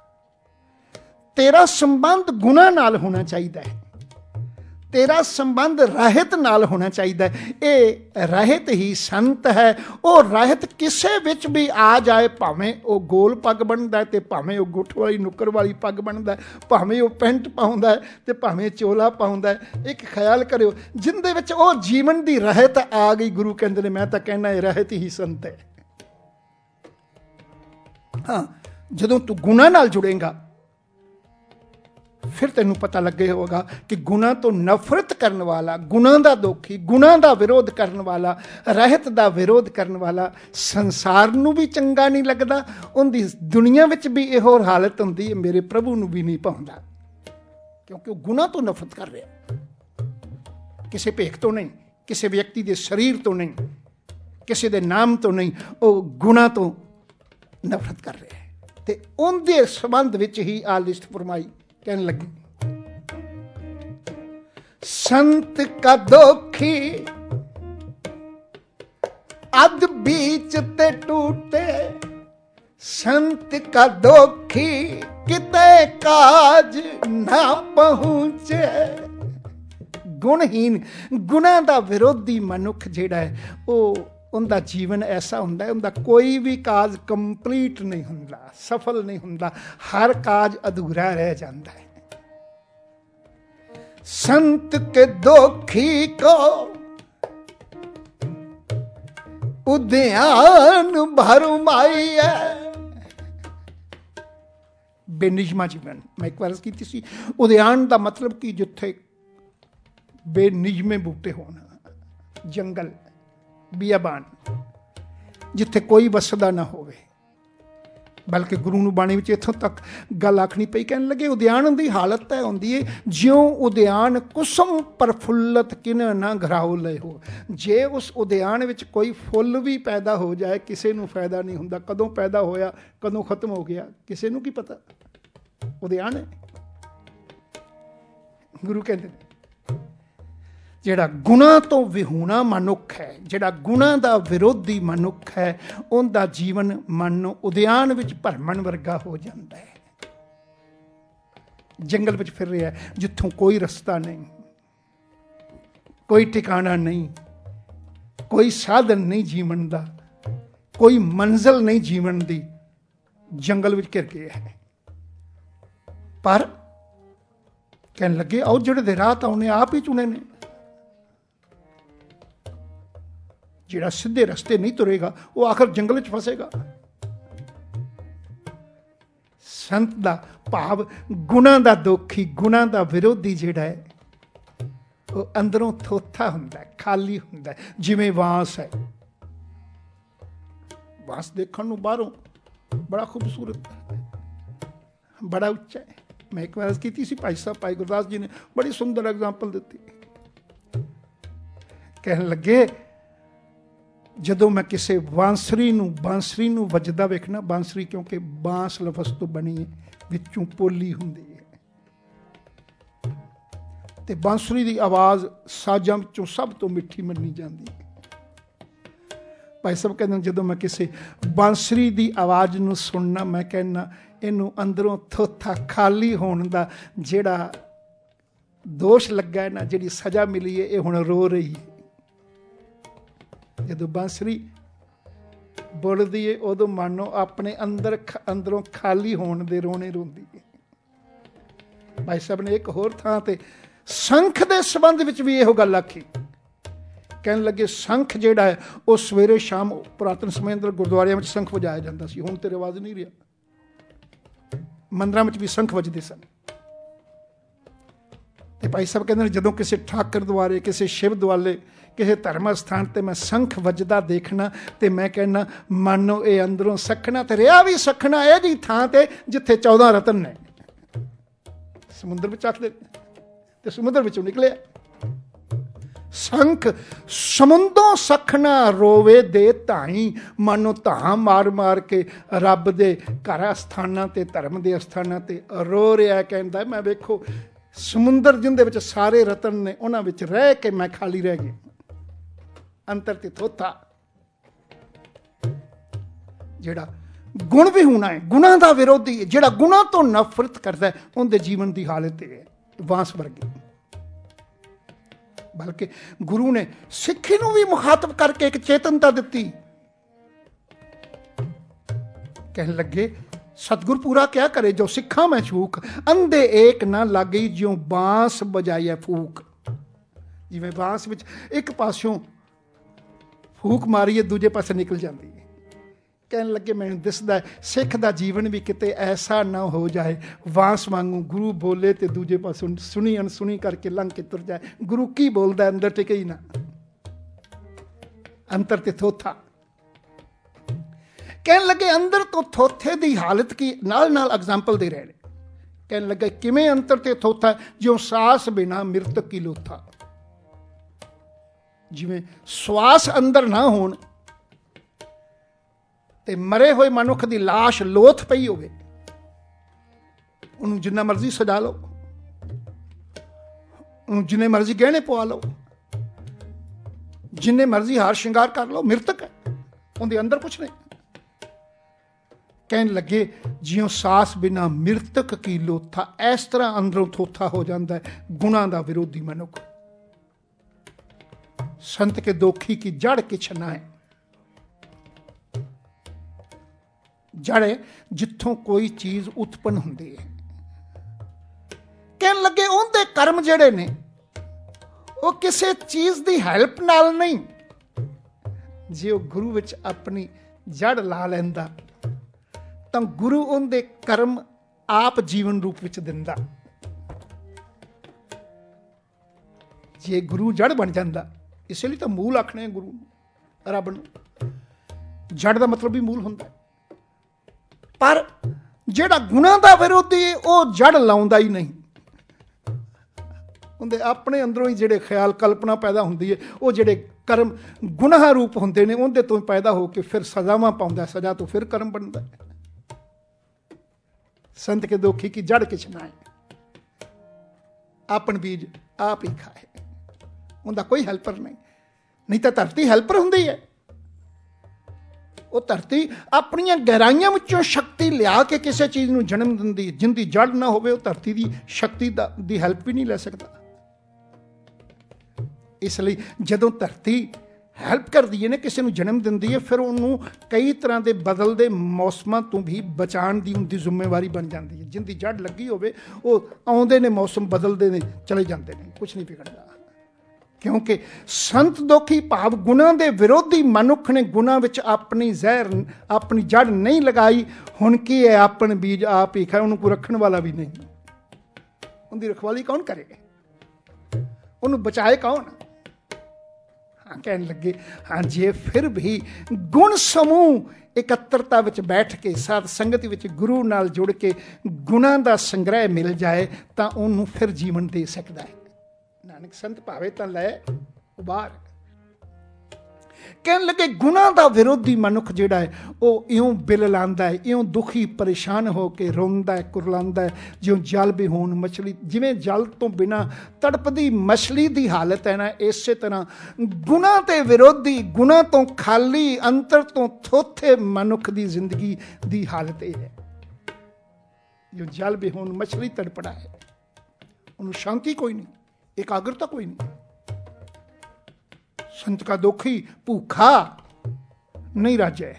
तेरा संबंध गुनाह नाल होना चाहिए है, तेरा संबंध रहत नाल होना चाहिए। ये रहत ही संत है। वो रहत किसे विच भी आ जाए, भावें वो गोल पग बनता है तो भावें वो गुठ वाली नुक्कर वाली पग बनता है, भावें वो पेंट पाउंदा है तो भावें चोला पाउंदा है। एक ख्याल करो जिंदे विच वो जीवन की रहत आ गई, गुरु कहते हैं मैं तो कहना ये रहत ही संत है। हाँ, जदों तू गुनाह नाल जुड़ेगा फिर तेनू पता लगे होगा कि गुनाह तो नफरत करने वाला, गुनाह दा दोखी, गुनाह दा विरोध करने वाला, रहत दा विरोध करने वाला संसार नू भी चंगा नहीं लगता, उनकी दुनिया विच भी इहो हालत हुंदी है, मेरे प्रभु नू भी नहीं पाउंदा, क्योंकि वह गुनाह तो नफरत कर रहा। किसी भेख तो नहीं, किसी व्यक्ति के शरीर तो नहीं, किसी के नाम तो नहीं, वह गुनाह तो नफरत कर रहा है। ते उनके संबंध विच ही आ लिस्ट फरमाई। कहने लगी संत का दोखी अध बीच ते टूटे, संत का दोखी किते काज ना पहुंचे। गुणहीन, गुनाह दा विरोधी मनुख जिहड़ा है वो उनका जीवन ऐसा हुंदा है, उनका कोई भी काज कंप्लीट नहीं हुंदा, सफल नहीं हुंदा, हर काज अधूरा रह जाता है। संत के दोखी को उद्यान भरमाई है। बेनिजमा जीवन मैं एक बार की सी, उद्यान का मतलब कि जिथे बेनिजमे बूटे होना, जंगल बियाबान, जिथे कोई वसदा ना होवे। बल्कि गुरु नू बाणी विच इत्थों तक गल आखनी पई, कहने लगे उद्यान की हालत तय होंदी है ज्यों उद्यान कुसुम प्रफुल्लत किन ना घराओ लए हो। जे उस उद्यान विच कोई फुल भी पैदा हो जाए किसी नू फायदा नहीं हुंदा, कदों पैदा होया कदों खत्म हो गया किसी नू की पता, उद्यान है। गुरु कहते ਜਿਹੜਾ ਗੁਨਾਹ ਤੋਂ ਵਿਹੂਣਾ ਮਨੁੱਖ ਹੈ, ਜਿਹੜਾ ਗੁਨਾਹ ਦਾ ਵਿਰੋਧੀ ਮਨੁੱਖ ਹੈ, ਉਹਦਾ ਜੀਵਨ ਮਨ ਨੂੰ ਉਦਿਆਨ ਵਿੱਚ ਭਰਮਣ ਵਰਗਾ ਹੋ ਜਾਂਦਾ ਹੈ। ਜੰਗਲ ਵਿੱਚ ਫਿਰ ਰਿਹਾ, ਜਿੱਥੋਂ ਕੋਈ ਰਸਤਾ ਨਹੀਂ, ਕੋਈ ਟਿਕਾਣਾ ਨਹੀਂ, ਕੋਈ ਸਾਧਨ ਨਹੀਂ ਜੀਵਨ ਦਾ, ਕੋਈ ਮੰਜ਼ਿਲ ਨਹੀਂ ਜੀਵਨ ਦੀ। ਜੰਗਲ ਵਿੱਚ ਘਿਰ ਗਿਆ ਹੈ। ਪਰ ਕਹਿਣ ਲੱਗੇ ਆਓ ਜਿਹੜੇ ਦੇ ਰਾਹ ਤਾਂ ਉਹਨੇ ਆਪ ਹੀ ਚੁਣੇ ਨੇ। ਜਿਹੜਾ ਸਿੱਧੇ ਰਸਤੇ ਨਹੀਂ ਤੁਰੇਗਾ ਉਹ ਆਖਰ ਜੰਗਲ ਵਿੱਚ ਫਸੇਗਾ। ਸੰਤ ਦਾ ਭਾਵ ਗੁਣਾਂ ਦਾ ਦੋਖੀ, ਗੁਣਾਂ ਦਾ ਵਿਰੋਧੀ ਜਿਹੜਾ ਹੈ ਉਹ ਅੰਦਰੋਂ ਥੋਥਾ ਹੁੰਦਾ, ਖਾਲੀ ਹੁੰਦਾ, ਜਿਵੇਂ ਬਾਂਸ ਹੈ। ਬਾਂਸ ਦੇਖਣ ਨੂੰ ਬਾਹਰੋਂ ਬੜਾ ਖੂਬਸੂਰਤ, ਬੜਾ ਉੱਚਾ ਹੈ। ਮੈਂ ਇੱਕ ਵਾਰ ਕੀਤੀ ਸੀ, ਭਾਈ ਸਾਹਿਬ ਭਾਈ ਗੁਰਦਾਸ ਜੀ ਨੇ ਬੜੀ ਸੁੰਦਰ ਐਗਜ਼ਾਮਪਲ ਦਿੱਤੀ। ਕਹਿਣ ਲੱਗੇ ਜਦੋਂ ਮੈਂ ਕਿਸੇ ਬਾਂਸਰੀ ਨੂੰ ਬਾਂਸਰੀ ਨੂੰ ਵੱਜਦਾ ਵੇਖਣਾ, ਬਾਂਸਰੀ ਕਿਉਂਕਿ ਬਾਂਸ ਲਫ਼ਜ਼ ਤੋਂ ਬਣੀ ਹੈ, ਵਿੱਚੋਂ ਪੋਲੀ ਹੁੰਦੀ ਹੈ, ਤੇ ਬਾਂਸਰੀ ਦੀ ਆਵਾਜ਼ ਸਾਜ਼ਾਂ ਵਿੱਚੋਂ ਸਭ ਤੋਂ ਮਿੱਠੀ ਮੰਨੀ ਜਾਂਦੀ ਹੈ। ਭਾਈ ਸਾਹਿਬ ਕਹਿੰਦੇ ਜਦੋਂ ਮੈਂ ਕਿਸੇ ਬਾਂਸਰੀ ਦੀ ਆਵਾਜ਼ ਨੂੰ ਸੁਣਨਾ, ਮੈਂ ਕਹਿੰਦਾ ਇਹਨੂੰ ਅੰਦਰੋਂ ਥੋਥਾ ਖਾਲੀ ਹੋਣ ਦਾ ਜਿਹੜਾ ਦੋਸ਼ ਲੱਗਾ ਹੈ ਨਾ, ਜਿਹੜੀ ਸਜ਼ਾ ਮਿਲੀ ਹੈ, ਇਹ ਹੁਣ ਰੋ ਰਹੀ ਹੈ। ਜਦੋਂ ਬਾਂਸਰੀ ਬੋਲਦੀ ਹੈ ਉਦੋਂ ਮਾਨੋ ਆਪਣੇ ਅੰਦਰ ਅੰਦਰੋਂ ਖਾਲੀ ਹੋਣ ਦੇ ਰੋਣੇ ਰੋਂਦੀ ਹੈ। ਭਾਈ ਸਾਹਿਬ ਨੇ ਇੱਕ ਹੋਰ ਥਾਂ ਤੇ ਸੰਖ ਦੇ ਸੰਬੰਧ ਵਿੱਚ ਵੀ ਇਹੋ ਗੱਲ ਆਖੀ। ਕਹਿਣ ਲੱਗੇ ਸੰਖ ਜਿਹੜਾ ਹੈ ਉਹ ਸਵੇਰੇ ਸ਼ਾਮ ਪੁਰਾਤਨ ਸਮੇਂ ਅੰਦਰ ਗੁਰਦੁਆਰਿਆਂ ਵਿੱਚ ਸੰਖ ਵਜਾਇਆ ਜਾਂਦਾ ਸੀ। ਹੁਣ ਤੇ ਰਿਵਾਜ਼ ਨਹੀਂ ਰਿਹਾ, ਮੰਦਰਾਂ ਵਿੱਚ ਵੀ ਸੰਖ ਵੱਜਦੇ ਸਨ। ਤੇ ਭਾਈ ਸਾਹਿਬ ਕਹਿੰਦੇ ਨੇ ਜਦੋਂ ਕਿਸੇ ਠਾਕਰ ਦੁਆਰੇ, ਕਿਸੇ ਸ਼ਿਵ ਦੁਆਲੇ, ਕਿਸੇ ਧਰਮ ਸਥਾਨ ਤੇ ਮੈਂ ਸੰਖ ਵੱਜਦਾ ਦੇਖਣਾ ਤੇ ਮੈਂ ਕਹਿਣਾ ਮਾਨੋ ਇਹ ਅੰਦਰੋਂ ਸਖਣਾ ਤੇ ਰਿਹਾ ਵੀ ਸਖਣਾ ਇਹ ਜੀ ਥਾਂ ਤੇ ਜਿੱਥੇ ਚੌਦਾਂ ਰਤਨ ਨੇ। ਸਮੁੰਦਰ ਵਿੱਚ ਆਖਦੇ ਤੇ ਸਮੁੰਦਰ ਵਿੱਚੋਂ ਨਿਕਲਿਆ ਸੰਖ। ਸਮੁੰਦੋਂ ਸਖਣਾ ਰੋਵੇ ਦੇ ਧਾਈ, ਮਾਨੋ ਧਾਂ ਮਾਰ ਮਾਰ ਕੇ ਰੱਬ ਦੇ ਘਰ ਅਸਥਾਨਾਂ ਤੇ, ਧਰਮ ਦੇ ਅਸਥਾਨਾਂ ਤੇ ਰੋ ਰਿਹਾ। ਕਹਿੰਦਾ ਮੈਂ ਵੇਖੋ ਸਮੁੰਦਰ ਜਿਹਦੇ ਵਿੱਚ ਸਾਰੇ ਰਤਨ ਨੇ, ਉਹਨਾਂ ਵਿੱਚ ਰਹਿ ਕੇ ਮੈਂ ਖਾਲੀ ਰਹਿ ਗਿਆ, ਅੰਤਰ ਤੇ ਥੋਥਾ। ਜਿਹੜਾ ਗੁਣ ਵੀ ਹੋਣਾ ਹੈ, ਗੁਣਾਂ ਦਾ ਵਿਰੋਧੀ ਹੈ, ਜਿਹੜਾ ਗੁਣਾਂ ਤੋਂ ਨਫ਼ਰਤ ਕਰਦਾ ਉਹਦੇ ਜੀਵਨ ਦੀ ਹਾਲਤ ਹੈ ਬਾਂਸ ਵਰਗੀ। ਬਲਕਿ ਗੁਰੂ ਨੇ ਸਿੱਖੀ ਨੂੰ ਵੀ ਮੁਖਾਤਬ ਕਰਕੇ ਇੱਕ ਚੇਤਨਤਾ ਦਿੱਤੀ। ਕਹਿਣ ਲੱਗੇ ਸਤਿਗੁਰ ਪੂਰਾ ਕਿਆ ਕਰੇ ਜੋ ਸਿੱਖਾਂ ਮੈਂ ਛੂਕ, ਅੰਧੇ ਏਕ ਨਾ ਲਾਗਈ ਜਿਉਂ ਬਾਂਸ ਬਜਾਇਆ ਫੂਕ। ਜਿਵੇਂ ਬਾਂਸ ਵਿੱਚ ਇੱਕ ਪਾਸਿਓਂ ਫੂਕ ਮਾਰੀਏ ਦੂਜੇ ਪਾਸੇ ਨਿਕਲ ਜਾਂਦੀ ਹੈ। ਕਹਿਣ ਲੱਗੇ ਮੈਨੂੰ ਦਿਸਦਾ ਸਿੱਖ ਦਾ ਜੀਵਨ ਵੀ ਕਿਤੇ ਐਸਾ ਨਾ ਹੋ ਜਾਏ ਬਾਂਸ ਵਾਂਗੂ ਗੁਰੂ ਬੋਲੇ ਤੇ ਦੂਜੇ ਪਾਸੋਂ ਸੁਣੀ ਅਣਸੁਣੀ ਕਰਕੇ ਲੰਘ ਕੇ ਤੁਰ ਜਾਏ। ਗੁਰੂ ਕੀ ਬੋਲਦਾ ਅੰਦਰ ਟਿਕੇ ਹੀ ਨਾ, ਅੰਤਰ ਤੇ ਥੋਥਾ। ਕਹਿਣ ਲੱਗੇ ਅੰਦਰ ਤੋਂ ਥੋਥੇ ਦੀ ਹਾਲਤ ਕੀ, ਨਾਲ ਨਾਲ ਐਗਜ਼ਾਮਪਲ ਦੇ ਰਹੇ ਨੇ। ਕਹਿਣ ਲੱਗੇ ਕਿਵੇਂ ਅੰਤਰ ਤੇ ਥੋਥਾ, ਜਿਉਂ ਸਾਸ ਬਿਨਾ ਮਿਰਤਕ ਕੀ ਲੋਥਾ। ਜਿਵੇਂ ਸਵਾਸ ਅੰਦਰ ਨਾ ਹੋਣ ਤੇ ਮਰੇ ਹੋਏ ਮਨੁੱਖ ਦੀ ਲਾਸ਼ ਲੋਥ ਪਈ ਹੋਵੇ, ਉਹਨੂੰ ਜਿੰਨਾ ਮਰਜ਼ੀ ਸਜਾ ਲਓ, ਉਹਨੂੰ ਜਿੰਨੇ ਮਰਜ਼ੀ ਗਹਿਣੇ ਪਵਾ ਲਓ, ਜਿੰਨੇ ਮਰਜ਼ੀ ਹਾਰ ਸ਼ਿੰਗਾਰ ਕਰ ਲਓ, ਮਿਰਤਕ ਹੈ, ਉਹਦੇ ਅੰਦਰ ਕੁਛ ਨਹੀਂ। ਕਹਿਣ ਲੱਗੇ ਜਿਉਂ ਸਾਸ ਬਿਨਾ ਮਿਰਤਕ ਕੀ ਲੋਥਾ, ਇਸ ਤਰ੍ਹਾਂ ਅੰਦਰੋਂ ਥੋਥਾ ਹੋ ਜਾਂਦਾ ਹੈ ਗੁਣਾਂ ਦਾ ਵਿਰੋਧੀ ਮਨੁੱਖ। संत के दोखी की जड़ किछ ना है। जड़ जिथों कोई चीज उत्पन्न हुंदी है। कहन लगे उनके कर्म जड़े ने वो किसी चीज की हेल्प नाल नहीं, जे गुरु विच अपनी जड़ ला लैंदा तां गुरु उनके कर्म आप जीवन रूप विच दिंदा। जे गुरु जड़ बन जाता, इसलिए तो मूल आखने गुरु रब नूं। जड़ का मतलब भी मूल हुंदा, पर जिहड़ा गुणां दा विरोधी है वह जड़ लाउंदा ही नहीं। उनके अपने अंदरों ही जिहड़े ख्याल कल्पना पैदा हुंदी है, वो जिहड़े कर्म गुनाह रूप हुंदे ने उनदे तो पैदा होकर फिर सजावां पाउंदा, सजा तो फिर कर्म बनता है। संत के दोखी की जड़ किछ ना है, आपन बीज आप ही खाए, उनका कोई हेल्पर नहीं। नहीं तो धरती हेल्पर हुंदी है, ਉਹ ਧਰਤੀ ਆਪਣੀਆਂ ਗਹਿਰਾਈਆਂ ਵਿੱਚੋਂ ਸ਼ਕਤੀ ਲਿਆ ਕੇ ਕਿਸੇ ਚੀਜ਼ ਨੂੰ ਜਨਮ ਦਿੰਦੀ। ਜਿੰਦੀ ਜੜ ਨਾ ਹੋਵੇ ਉਹ ਧਰਤੀ ਦੀ ਸ਼ਕਤੀ ਦਾ ਦੀ ਹੈਲਪ ਵੀ ਨਹੀਂ ਲੈ ਸਕਦਾ। ਇਸ ਲਈ ਜਦੋਂ ਧਰਤੀ ਹੈਲਪ ਕਰਦੀ ਹੈ ਨਾ, ਕਿਸੇ ਨੂੰ ਜਨਮ ਦਿੰਦੀ ਹੈ, ਫਿਰ ਉਹਨੂੰ ਕਈ ਤਰ੍ਹਾਂ ਦੇ ਬਦਲਦੇ ਮੌਸਮਾਂ ਤੋਂ ਵੀ ਬਚਾਉਣ ਦੀ ਉਹਦੀ ਜ਼ਿੰਮੇਵਾਰੀ ਬਣ ਜਾਂਦੀ ਹੈ। ਜਿੰਦੀ ਜੜ ਲੱਗੀ ਹੋਵੇ ਉਹ ਆਉਂਦੇ ਨੇ, ਮੌਸਮ ਬਦਲਦੇ ਨੇ, ਚਲੇ ਜਾਂਦੇ ਨੇ, ਕੁਛ ਨਹੀਂ ਵਿਗੜਦਾ। ਕਿਉਂਕਿ ਸੰਤ ਦੋਖੀ ਭਾਵ ਗੁਣਾਂ ਦੇ ਵਿਰੋਧੀ ਮਨੁੱਖ ਨੇ ਗੁਣਾਂ ਵਿੱਚ ਆਪਣੀ ਜ਼ਹਿਰ, ਆਪਣੀ ਜੜ ਨਹੀਂ ਲਗਾਈ। ਹੁਣ ਕੀ ਹੈ, ਆਪਣ ਬੀਜ ਆਪ ਹੀ ਖਾਏ, ਉਹਨੂੰ ਕੋਈ ਰੱਖਣ ਵਾਲਾ ਵੀ ਨਹੀਂ। ਉਹਦੀ ਰਖਵਾਲੀ ਕੌਣ ਕਰੇ? ਉਹਨੂੰ ਬਚਾਏ ਕੌਣ? ਕਹਿਣ ਲੱਗੇ ਹਾਂ, ਜੇ ਫਿਰ ਵੀ ਗੁਣ ਸਮੂਹ ਇਕੱਤਰਤਾ ਵਿੱਚ ਬੈਠ ਕੇ ਸਾਧ ਸੰਗਤ ਵਿੱਚ ਗੁਰੂ ਨਾਲ ਜੁੜ ਕੇ ਗੁਣਾਂ ਦਾ ਸੰਗ੍ਰਹਿ ਮਿਲ ਜਾਏ ਤਾਂ ਉਹਨੂੰ ਫਿਰ ਜੀਵਨ ਦੇ ਸਕਦਾ ਹੈ। ਨਾਨਕ ਸੰਤ ਭਾਵੇ ਤਾਂ ਲੈ ਉਬਾਰ। ਕਹਿਣ ਲੱਗੇ ਗੁਣਾਂ ਦਾ ਵਿਰੋਧੀ ਮਨੁੱਖ ਜਿਹੜਾ ਹੈ ਉਹ ਇਉਂ ਬਿਲ ਲਾਉਂਦਾ ਹੈ, ਇਉਂ ਦੁਖੀ ਪਰੇਸ਼ਾਨ ਹੋ ਕੇ ਰੋਂਦਾ ਹੈ, ਕੁਰਲਾਉਂਦਾ ਹੈ, ਜਿਉਂ ਜਲ ਵਿਹੂਣ ਮਛਲੀ। ਜਿਵੇਂ ਜਲ ਤੋਂ ਬਿਨਾਂ ਤੜਪਦੀ ਮਛਲੀ ਦੀ ਹਾਲਤ ਹੈ ਨਾ, ਇਸੇ ਤਰ੍ਹਾਂ ਗੁਣਾਂ ਦੇ ਵਿਰੋਧੀ, ਗੁਣਾਂ ਤੋਂ ਖਾਲੀ, ਅੰਤਰ ਤੋਂ ਥੋਥੇ ਮਨੁੱਖ ਦੀ ਜ਼ਿੰਦਗੀ ਦੀ ਹਾਲਤ ਇਹ ਹੈ। ਜੋ ਜਲ ਵਿਹੂਣ ਮਛਲੀ ਤੜਪੜਾ ਹੈ, ਉਹਨੂੰ ਸ਼ਾਂਤੀ ਕੋਈ ਨਹੀਂ, ਇਕਾਗਰਤਾ ਕੋਈ ਨਹੀਂ। ਸੰਤ ਕਾ ਦੁਖੀ ਭੂਖਾ ਨਹੀਂ ਰਾਜੈ।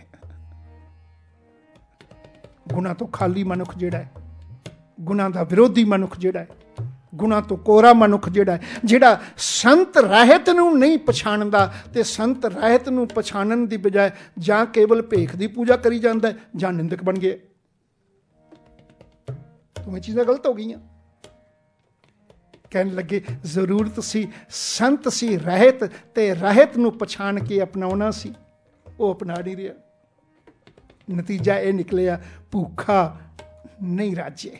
ਗੁਣਾਂ ਤੋਂ ਖਾਲੀ ਮਨੁੱਖ ਜਿਹੜਾ ਹੈ, ਗੁਣਾਂ ਦਾ ਵਿਰੋਧੀ ਮਨੁੱਖ ਜਿਹੜਾ ਹੈ, ਗੁਣਾਂ ਤੋਂ ਕੋਰਾ ਮਨੁੱਖ ਜਿਹੜਾ ਹੈ, ਜਿਹੜਾ ਸੰਤ ਰਹਿਤ ਨੂੰ ਨਹੀਂ ਪਛਾਣਦਾ ਤੇ ਸੰਤ ਰਹਿਤ ਨੂੰ ਪਛਾਣਨ ਦੀ ਬਜਾਏ ਜਾਂ ਕੇਵਲ ਭੇਖ ਦੀ ਪੂਜਾ ਕਰੀ ਜਾਂਦਾ ਜਾਂ ਨਿੰਦਕ ਬਣ ਗਿਆ। ਦੋਵੇਂ ਚੀਜ਼ਾਂ ਗਲਤ ਹੋ ਗਈਆਂ। ਕਹਿਣ ਲੱਗੇ ਜ਼ਰੂਰਤ ਸੀ ਸੰਤ ਸੀ ਰਹਿਤ, ਤੇ ਰਹਿਤ ਨੂੰ ਪਛਾਣ ਕੇ ਅਪਣਾਉਣਾ ਸੀ, ਉਹ ਅਪਣਾ ਨਹੀਂ ਰਿਹਾ। ਨਤੀਜਾ ਇਹ ਨਿਕਲਿਆ ਭੂਖਾ ਨਹੀਂ ਰਾਜੇ।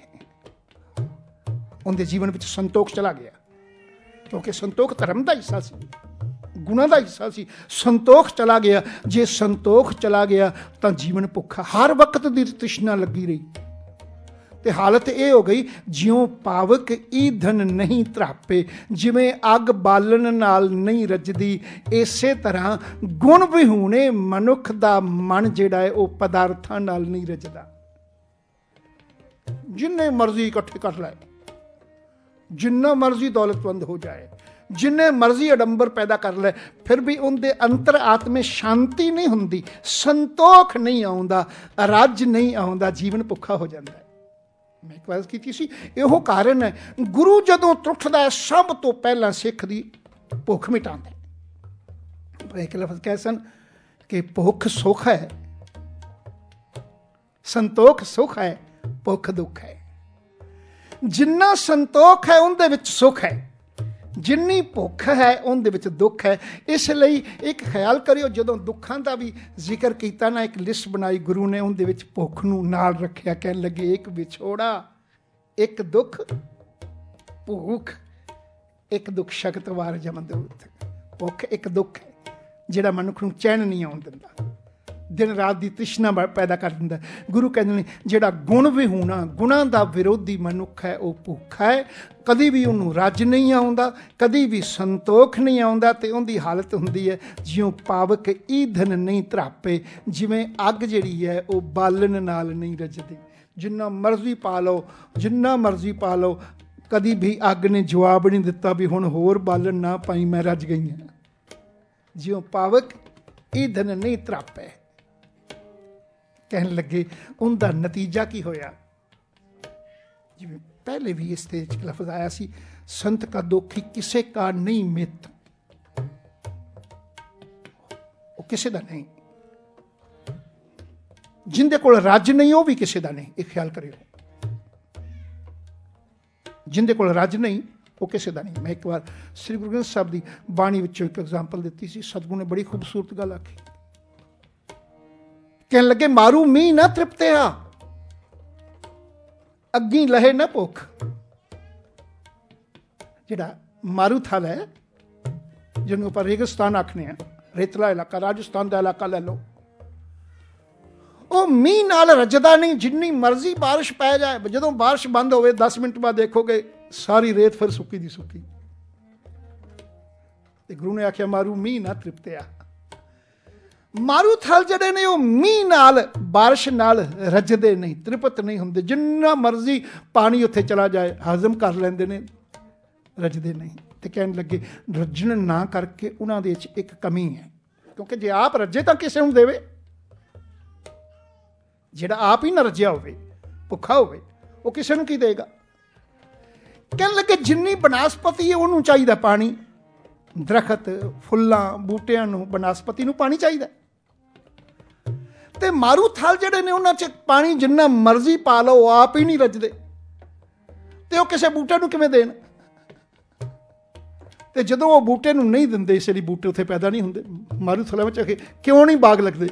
ਉਹਦੇ ਜੀਵਨ ਵਿੱਚ ਸੰਤੋਖ ਚਲਾ ਗਿਆ, ਕਿਉਂਕਿ ਸੰਤੋਖ ਧਰਮ ਦਾ ਹਿੱਸਾ ਸੀ, ਗੁਣਾਂ ਦਾ ਹਿੱਸਾ ਸੀ। ਸੰਤੋਖ ਚਲਾ ਗਿਆ। ਜੇ ਸੰਤੋਖ ਚਲਾ ਗਿਆ ਤਾਂ ਜੀਵਨ ਭੁੱਖਾ, ਹਰ ਵਕਤ ਦੀ ਤ੍ਰਿਸ਼ਨਾ ਲੱਗੀ ਰਹੀ। ਤੇ ਹਾਲਤ ਇਹ ਹੋ ਗਈ, ਜਿਉਂ ਪਾਵਕ ਈਂਧਨ ਨਹੀਂ ਧਰਾਪੇ, ਜਿਵੇਂ ਅੱਗ ਬਾਲਣ ਨਾਲ ਨਹੀਂ ਰੱਜਦੀ, ਇਸੇ ਤਰ੍ਹਾਂ ਗੁਣ ਵਿਹੂਣੇ ਮਨੁੱਖ ਦਾ ਮਨ ਜਿਹੜਾ ਹੈ ਉਹ ਪਦਾਰਥਾਂ ਨਾਲ ਨਹੀਂ ਰੱਜਦਾ। ਜਿੰਨੇ ਮਰਜ਼ੀ ਇਕੱਠੇ ਕਰ ਲੈ, ਜਿੰਨਾ ਮਰਜ਼ੀ ਦੌਲਤਮੰਦ ਹੋ ਜਾਏ, ਜਿੰਨੇ ਮਰਜ਼ੀ ਅਡੰਬਰ ਪੈਦਾ ਕਰ ਲੈ, ਫਿਰ ਵੀ ਉਹਦੇ ਅੰਤਰ ਆਤਮੇ ਸ਼ਾਂਤੀ ਨਹੀਂ ਹੁੰਦੀ, ਸੰਤੋਖ ਨਹੀਂ ਆਉਂਦਾ, ਰੱਜ ਨਹੀਂ ਆਉਂਦਾ, ਜੀਵਨ ਭੁੱਖਾ ਹੋ ਜਾਂਦਾ ਹੈ। ਮੈਂ ਇੱਕ ਵਾਰ ਕੀਤੀ ਸੀ, ਇਹੋ ਕਾਰਨ ਹੈ ਗੁਰੂ ਜਦੋਂ ਟੁੱਟਦਾ ਹੈ ਸਭ ਤੋਂ ਪਹਿਲਾਂ ਸਿੱਖ ਦੀ ਭੁੱਖ ਮਿਟਾਉਂਦਾ। ਇੱਕ ਲਫ਼ਜ਼ ਕਹੇ ਸਨ ਕਿ ਭੁੱਖ ਸੁੱਖ ਹੈ, ਸੰਤੋਖ ਸੁੱਖ ਹੈ, ਭੁੱਖ ਦੁੱਖ ਹੈ। ਜਿੰਨਾ ਸੰਤੋਖ ਹੈ ਉਹਦੇ ਵਿੱਚ ਸੁੱਖ ਹੈ, ਜਿੰਨੀ ਭੁੱਖ ਹੈ ਉਹਦੇ ਵਿੱਚ ਦੁੱਖ ਹੈ। ਇਸ ਲਈ ਇੱਕ ਖਿਆਲ ਕਰਿਓ, ਜਦੋਂ ਦੁੱਖਾਂ ਦਾ ਵੀ ਜ਼ਿਕਰ ਕੀਤਾ ਨਾ, ਇੱਕ ਲਿਸਟ ਬਣਾਈ ਗੁਰੂ ਨੇ, ਉਹਦੇ ਵਿੱਚ ਭੁੱਖ ਨੂੰ ਨਾਲ ਰੱਖਿਆ। ਕਹਿਣ ਲੱਗੇ ਇੱਕ ਵਿਛੋੜਾ, ਇੱਕ ਦੁੱਖ ਭੁੱਖ, ਇੱਕ ਦੁੱਖ ਸ਼ਕਤ ਵਾਰ ਜਮਦੂਤ। ਭੁੱਖ ਇੱਕ ਦੁੱਖ ਹੈ ਜਿਹੜਾ ਮਨੁੱਖ ਨੂੰ ਚੈਨ ਨਹੀਂ ਆਉਣ ਦਿੰਦਾ, ਦਿਨ ਰਾਤ ਦੀ ਤ੍ਰਿਸ਼ਨਾ ਪੈਦਾ ਕਰ ਦਿੰਦਾ। ਗੁਰੂ ਕਹਿੰਦੇ ਨੇ ਜਿਹੜਾ ਗੁਣ ਵਿਹੂਣਾ, ਗੁਣਾਂ ਦਾ ਵਿਰੋਧੀ ਮਨੁੱਖ ਹੈ ਉਹ ਭੁੱਖਾ ਹੈ, ਕਦੀ ਵੀ ਉਹਨੂੰ ਰੱਜ ਨਹੀਂ ਆਉਂਦਾ, ਕਦੀ ਵੀ ਸੰਤੋਖ ਨਹੀਂ ਆਉਂਦਾ, ਤੇ ਉਹਦੀ ਹਾਲਤ ਹੁੰਦੀ ਹੈ ਜਿਉਂ ਪਾਵਕ ਈਂਧਨ ਨਹੀਂ ਧਰਾਪੇ, ਜਿਵੇਂ ਅੱਗ ਜਿਹੜੀ ਹੈ ਉਹ ਬਾਲਣ ਨਾਲ ਨਹੀਂ ਰੱਜਦੀ। ਜਿੰਨਾ ਮਰਜ਼ੀ ਪਾ ਲਓ, ਜਿੰਨਾ ਮਰਜ਼ੀ ਪਾ ਲਓ, ਕਦੀ ਵੀ ਅੱਗ ਨੇ ਜਵਾਬ ਨਹੀਂ ਦਿੱਤਾ ਵੀ ਹੁਣ ਹੋਰ ਬਾਲਣ ਨਾ ਪਾਈ, ਮੈਂ ਰੱਜ ਗਈ ਹਾਂ। ਜਿਉਂ ਪਾਵਕ ਈਂਧਨ ਨਹੀਂ ਧਰਾਪੇ। ਕਹਿਣ ਲੱਗੇ ਉਹਦਾ ਨਤੀਜਾ ਕੀ ਹੋਇਆ? ਜਿਵੇਂ ਪਹਿਲੇ ਵੀ ਇਸ ਤੇ ਲਫ਼ਜ਼ ਆਇਆ ਸੀ, ਸੰਤ ਕਾ ਦੋਖੀ ਕਿਸੇ ਕਾ ਨਹੀਂ ਮਿੱਤ। ਉਹ ਕਿਸੇ ਦਾ ਨਹੀਂ, ਜਿੰਦੇ ਕੋਲ ਰੱਜ ਨਹੀਂ ਉਹ ਵੀ ਕਿਸੇ ਦਾ ਨਹੀਂ। ਇਹ ਖਿਆਲ ਕਰਿਓ, ਜਿੰਦੇ ਕੋਲ ਰੱਜ ਨਹੀਂ ਉਹ ਕਿਸੇ ਦਾ ਨਹੀਂ। ਮੈਂ ਇੱਕ ਵਾਰ ਸ੍ਰੀ ਗੁਰੂ ਗ੍ਰੰਥ ਸਾਹਿਬ ਦੀ ਬਾਣੀ ਵਿੱਚੋਂ ਇੱਕ ਐਗਜ਼ਾਮਪਲ ਦਿੱਤੀ ਸੀ। ਸਤਿਗੁਰੂ ਨੇ ਬੜੀ ਖੂਬਸੂਰਤ ਗੱਲ ਆਖੀ। ਕਹਿਣ ਲੱਗੇ ਮਾਰੂ ਮੀਂਹ ਨਾ ਤ੍ਰਿਪਤਿਆ, ਅੱਗੀ ਲਹੇ ਨਾ ਭੁੱਖ। ਜਿਹੜਾ ਮਾਰੂਥਲ ਹੈ, ਜਿਹਨੂੰ ਆਪਾਂ ਰੇਗਿਸਤਾਨ ਆਖਦੇ ਹਾਂ, ਰੇਤਲਾ ਇਲਾਕਾ, ਰਾਜਸਥਾਨ ਦਾ ਇਲਾਕਾ ਲੈ ਲਓ, ਉਹ ਮੀਂਹ ਨਾਲ ਰੱਜਦਾ ਨਹੀਂ। ਜਿੰਨੀ ਮਰਜ਼ੀ ਬਾਰਿਸ਼ ਪੈ ਜਾਏ, ਜਦੋਂ ਬਾਰਿਸ਼ ਬੰਦ ਹੋਵੇ ਦਸ ਮਿੰਟ ਬਾਅਦ ਦੇਖੋਗੇ ਸਾਰੀ ਰੇਤ ਫਿਰ ਸੁੱਕੀ ਦੀ ਸੁੱਕੀ। ਤੇ ਗੁਰੂ ਨੇ ਆਖਿਆ ਮਾਰੂ ਮੀਂਹ ਨਾ ਤ੍ਰਿਪਤਿਆ। ਮਾਰੂਥਲ ਜਿਹੜੇ ਨੇ ਉਹ ਮੀਂਹ ਨਾਲ, ਬਾਰਿਸ਼ ਨਾਲ ਰੱਜਦੇ ਨਹੀਂ, ਤ੍ਰਿਪਤ ਨਹੀਂ ਹੁੰਦੇ। ਜਿੰਨਾ ਮਰਜ਼ੀ ਪਾਣੀ ਉੱਥੇ ਚਲਾ ਜਾਏ ਹਜ਼ਮ ਕਰ ਲੈਂਦੇ ਨੇ, ਰੱਜਦੇ ਨਹੀਂ। ਤੇ ਕਹਿਣ ਲੱਗੇ ਰੱਜਣ ਨਾ ਕਰਕੇ ਉਹਨਾਂ ਦੇ ਵਿੱਚ ਇੱਕ ਕਮੀ ਹੈ, ਕਿਉਂਕਿ ਜੇ ਆਪ ਰੱਜੇ ਤਾਂ ਕਿਸੇ ਨੂੰ ਦੇਵੇ। ਜਿਹੜਾ ਆਪ ਹੀ ਨਾ ਰੱਜਿਆ ਹੋਵੇ, ਭੁੱਖਾ ਹੋਵੇ, ਉਹ ਕਿਸੇ ਨੂੰ ਕੀ ਦੇਗਾ। ਕਹਿਣ ਲੱਗੇ ਜਿੰਨੀ ਬਨਸਪਤੀ ਹੈ ਉਹਨੂੰ ਚਾਹੀਦਾ ਪਾਣੀ। ਦਰਖਤ, ਫੁੱਲਾਂ, ਬੂਟਿਆਂ ਨੂੰ, ਬਨਸਪਤੀ ਨੂੰ ਪਾਣੀ ਚਾਹੀਦਾ। ਤੇ ਮਾਰੂਥਲ ਜਿਹੜੇ ਨੇ ਉਹਨਾਂ 'ਚ ਪਾਣੀ ਜਿੰਨਾ ਮਰਜ਼ੀ ਪਾ ਲਓ, ਉਹ ਆਪ ਹੀ ਨਹੀਂ ਰੱਜਦੇ, ਤੇ ਉਹ ਕਿਸੇ ਬੂਟੇ ਨੂੰ ਕਿਵੇਂ ਦੇਣ। ਤੇ ਜਦੋਂ ਉਹ ਬੂਟੇ ਨੂੰ ਨਹੀਂ ਦਿੰਦੇ, ਇਸ ਲਈ ਬੂਟੇ ਉੱਥੇ ਪੈਦਾ ਨਹੀਂ ਹੁੰਦੇ। ਮਾਰੂਥਲਾਂ ਵਿੱਚ ਕਿਉਂ ਨਹੀਂ ਬਾਗ ਲੱਗਦੇ?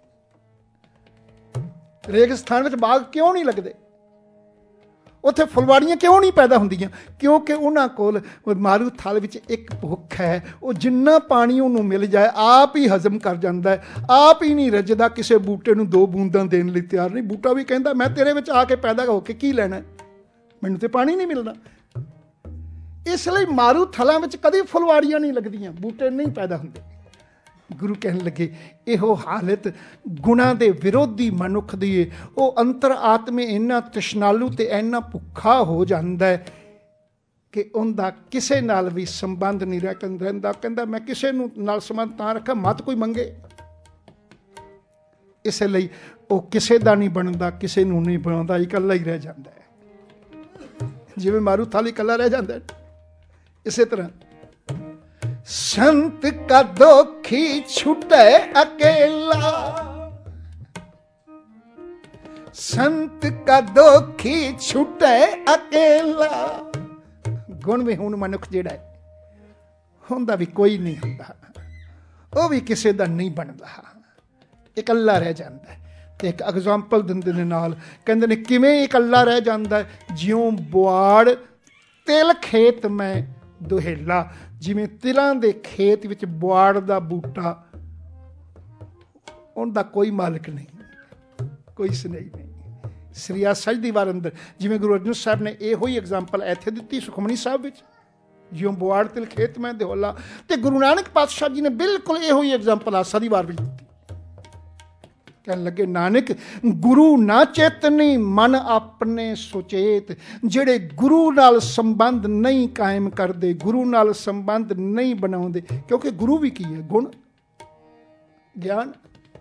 ਰੇਗਿਸਤਾਨ ਵਿੱਚ ਬਾਗ ਕਿਉਂ ਨਹੀਂ ਲੱਗਦੇ? ਉੱਥੇ ਫੁਲਵਾੜੀਆਂ ਕਿਉਂ ਨਹੀਂ ਪੈਦਾ ਹੁੰਦੀਆਂ? ਕਿਉਂਕਿ ਉਹਨਾਂ ਕੋਲ ਮਾਰੂਥਲ ਵਿੱਚ ਇੱਕ ਭੁੱਖ ਹੈ, ਉਹ ਜਿੰਨਾ ਪਾਣੀ ਉਹਨੂੰ ਮਿਲ ਜਾਏ ਆਪ ਹੀ ਹਜ਼ਮ ਕਰ ਜਾਂਦਾ ਹੈ, ਆਪ ਹੀ ਨਹੀਂ ਰੱਜਦਾ, ਕਿਸੇ ਬੂਟੇ ਨੂੰ ਦੋ ਬੂੰਦਾਂ ਦੇਣ ਲਈ ਤਿਆਰ ਨਹੀਂ। ਬੂਟਾ ਵੀ ਕਹਿੰਦਾ ਮੈਂ ਤੇਰੇ ਵਿੱਚ ਆ ਕੇ ਪੈਦਾ ਹੋ ਕੇ ਕੀ ਲੈਣਾ, ਮੈਨੂੰ ਤੇ ਪਾਣੀ ਨਹੀਂ ਮਿਲਣਾ। ਇਸ ਲਈ ਮਾਰੂਥਲਾਂ ਵਿੱਚ ਕਦੀ ਫੁਲਵਾੜੀਆਂ ਨਹੀਂ ਲੱਗਦੀਆਂ, ਬੂਟੇ ਨਹੀਂ ਪੈਦਾ ਹੁੰਦੇ। ਗੁਰੂ ਕਹਿਣ ਲੱਗੇ ਇਹੋ ਹਾਲਤ ਗੁਣਾਂ ਦੇ ਵਿਰੋਧੀ ਮਨੁੱਖ ਦੀ ਹੈ। ਉਹ ਅੰਤਰ ਆਤਮੇ ਇੰਨਾ ਤ੍ਰਿਸ਼ਨਾਲੂ ਤੇ ਇੰਨਾ ਭੁੱਖਾ ਹੋ ਜਾਂਦਾ ਹੈ ਕਿ ਉਹਦਾ ਕਿਸੇ ਨਾਲ ਵੀ ਸੰਬੰਧ ਨਹੀਂ ਰਹਿੰਦਾ। ਕਹਿੰਦਾ ਮੈਂ ਕਿਸੇ ਨੂੰ ਨਾਲ ਸੰਬੰਧ ਤਾਂ ਰੱਖਾਂ ਮਤ ਕੋਈ ਮੰਗੇ। ਇਸ ਲਈ ਉਹ ਕਿਸੇ ਦਾ ਨਹੀਂ ਬਣਦਾ, ਕਿਸੇ ਨੂੰ ਨਹੀਂ ਬਣਾਉਂਦਾ, ਇਕੱਲਾ ਹੀ ਰਹਿ ਜਾਂਦਾ ਹੈ। ਜਿਵੇਂ ਮਾਰੂਥਲ ਇਕੱਲਾ ਰਹਿ ਜਾਂਦਾ ਹੈ, ਇਸੇ ਤਰ੍ਹਾਂ संत का दोखी छूटे अकेला, संत का दोखी छूटे अकेला। गुण विहूण मनुख जिहड़ा हुंदा भी कोई नहीं हुंदा, ਉਹ ਵੀ ਕਿਸੇ ਦਾ ਨਹੀਂ ਬਣਦਾ, ਇਕੱਲਾ ਰਹਿ ਜਾਂਦਾ ਹੈ। ਤੇ ਇੱਕ ਐਗਜ਼ਾਮਪਲ ਦਿੰਦੇ ਨੇ ਨਾਲ, ਕਹਿੰਦੇ ਨੇ ਕਿਵੇਂ ਇਕੱਲਾ ਰਹਿ ਜਾਂਦਾ? ਜਿਉਂ ਬੁਆੜ ਤਿਲ ਖੇਤ ਮੈਂ ਦੁਹੇਲਾ। ਜਿਵੇਂ ਤਿਲਾਂ ਦੇ ਖੇਤ ਵਿੱਚ ਬੁਆੜ ਦਾ ਬੂਟਾ, ਉਹਦਾ ਕੋਈ ਮਾਲਕ ਨਹੀਂ, ਕੋਈ ਸਨੇਹੀ ਨਹੀਂ। ਸ੍ਰੀ ਸੱਚ ਦੀ ਵਾਰ ਅੰਦਰ ਜਿਵੇਂ ਗੁਰੂ ਅਰਜਨ ਸਾਹਿਬ ਨੇ ਇਹੋ ਹੀ ਐਗਜ਼ਾਮਪਲ ਇੱਥੇ ਦਿੱਤੀ ਸੁਖਮਨੀ ਸਾਹਿਬ ਵਿੱਚ, ਜਿਉਂ ਬੁਆੜ ਤਿਲ ਖੇਤ ਮੈਂ ਦਿਹੋਲਾ। ਤੇ ਗੁਰੂ ਨਾਨਕ ਪਾਤਸ਼ਾਹ ਜੀ ਨੇ ਬਿਲਕੁਲ ਇਹੋ ਹੀ ਐਗਜ਼ਾਮਪਲ ਆਸਾ ਦੀ ਵਾਰ ਵਿੱਚ ਦਿੱਤੀ। ਕਹਿਣ ਲੱਗੇ ਨਾਨਕ ਗੁਰੂ ਨਾ ਚੇਤਨੀ ਮਨ ਆਪਣੇ ਸੁਚੇਤ। ਜਿਹੜੇ ਗੁਰੂ ਨਾਲ ਸੰਬੰਧ ਨਹੀਂ ਕਾਇਮ ਕਰਦੇ, ਗੁਰੂ ਨਾਲ ਸੰਬੰਧ ਨਹੀਂ ਬਣਾਉਂਦੇ, ਕਿਉਂਕਿ ਗੁਰੂ ਵੀ ਕੀ ਹੈ? ਗੁਣ, ਗਿਆਨ।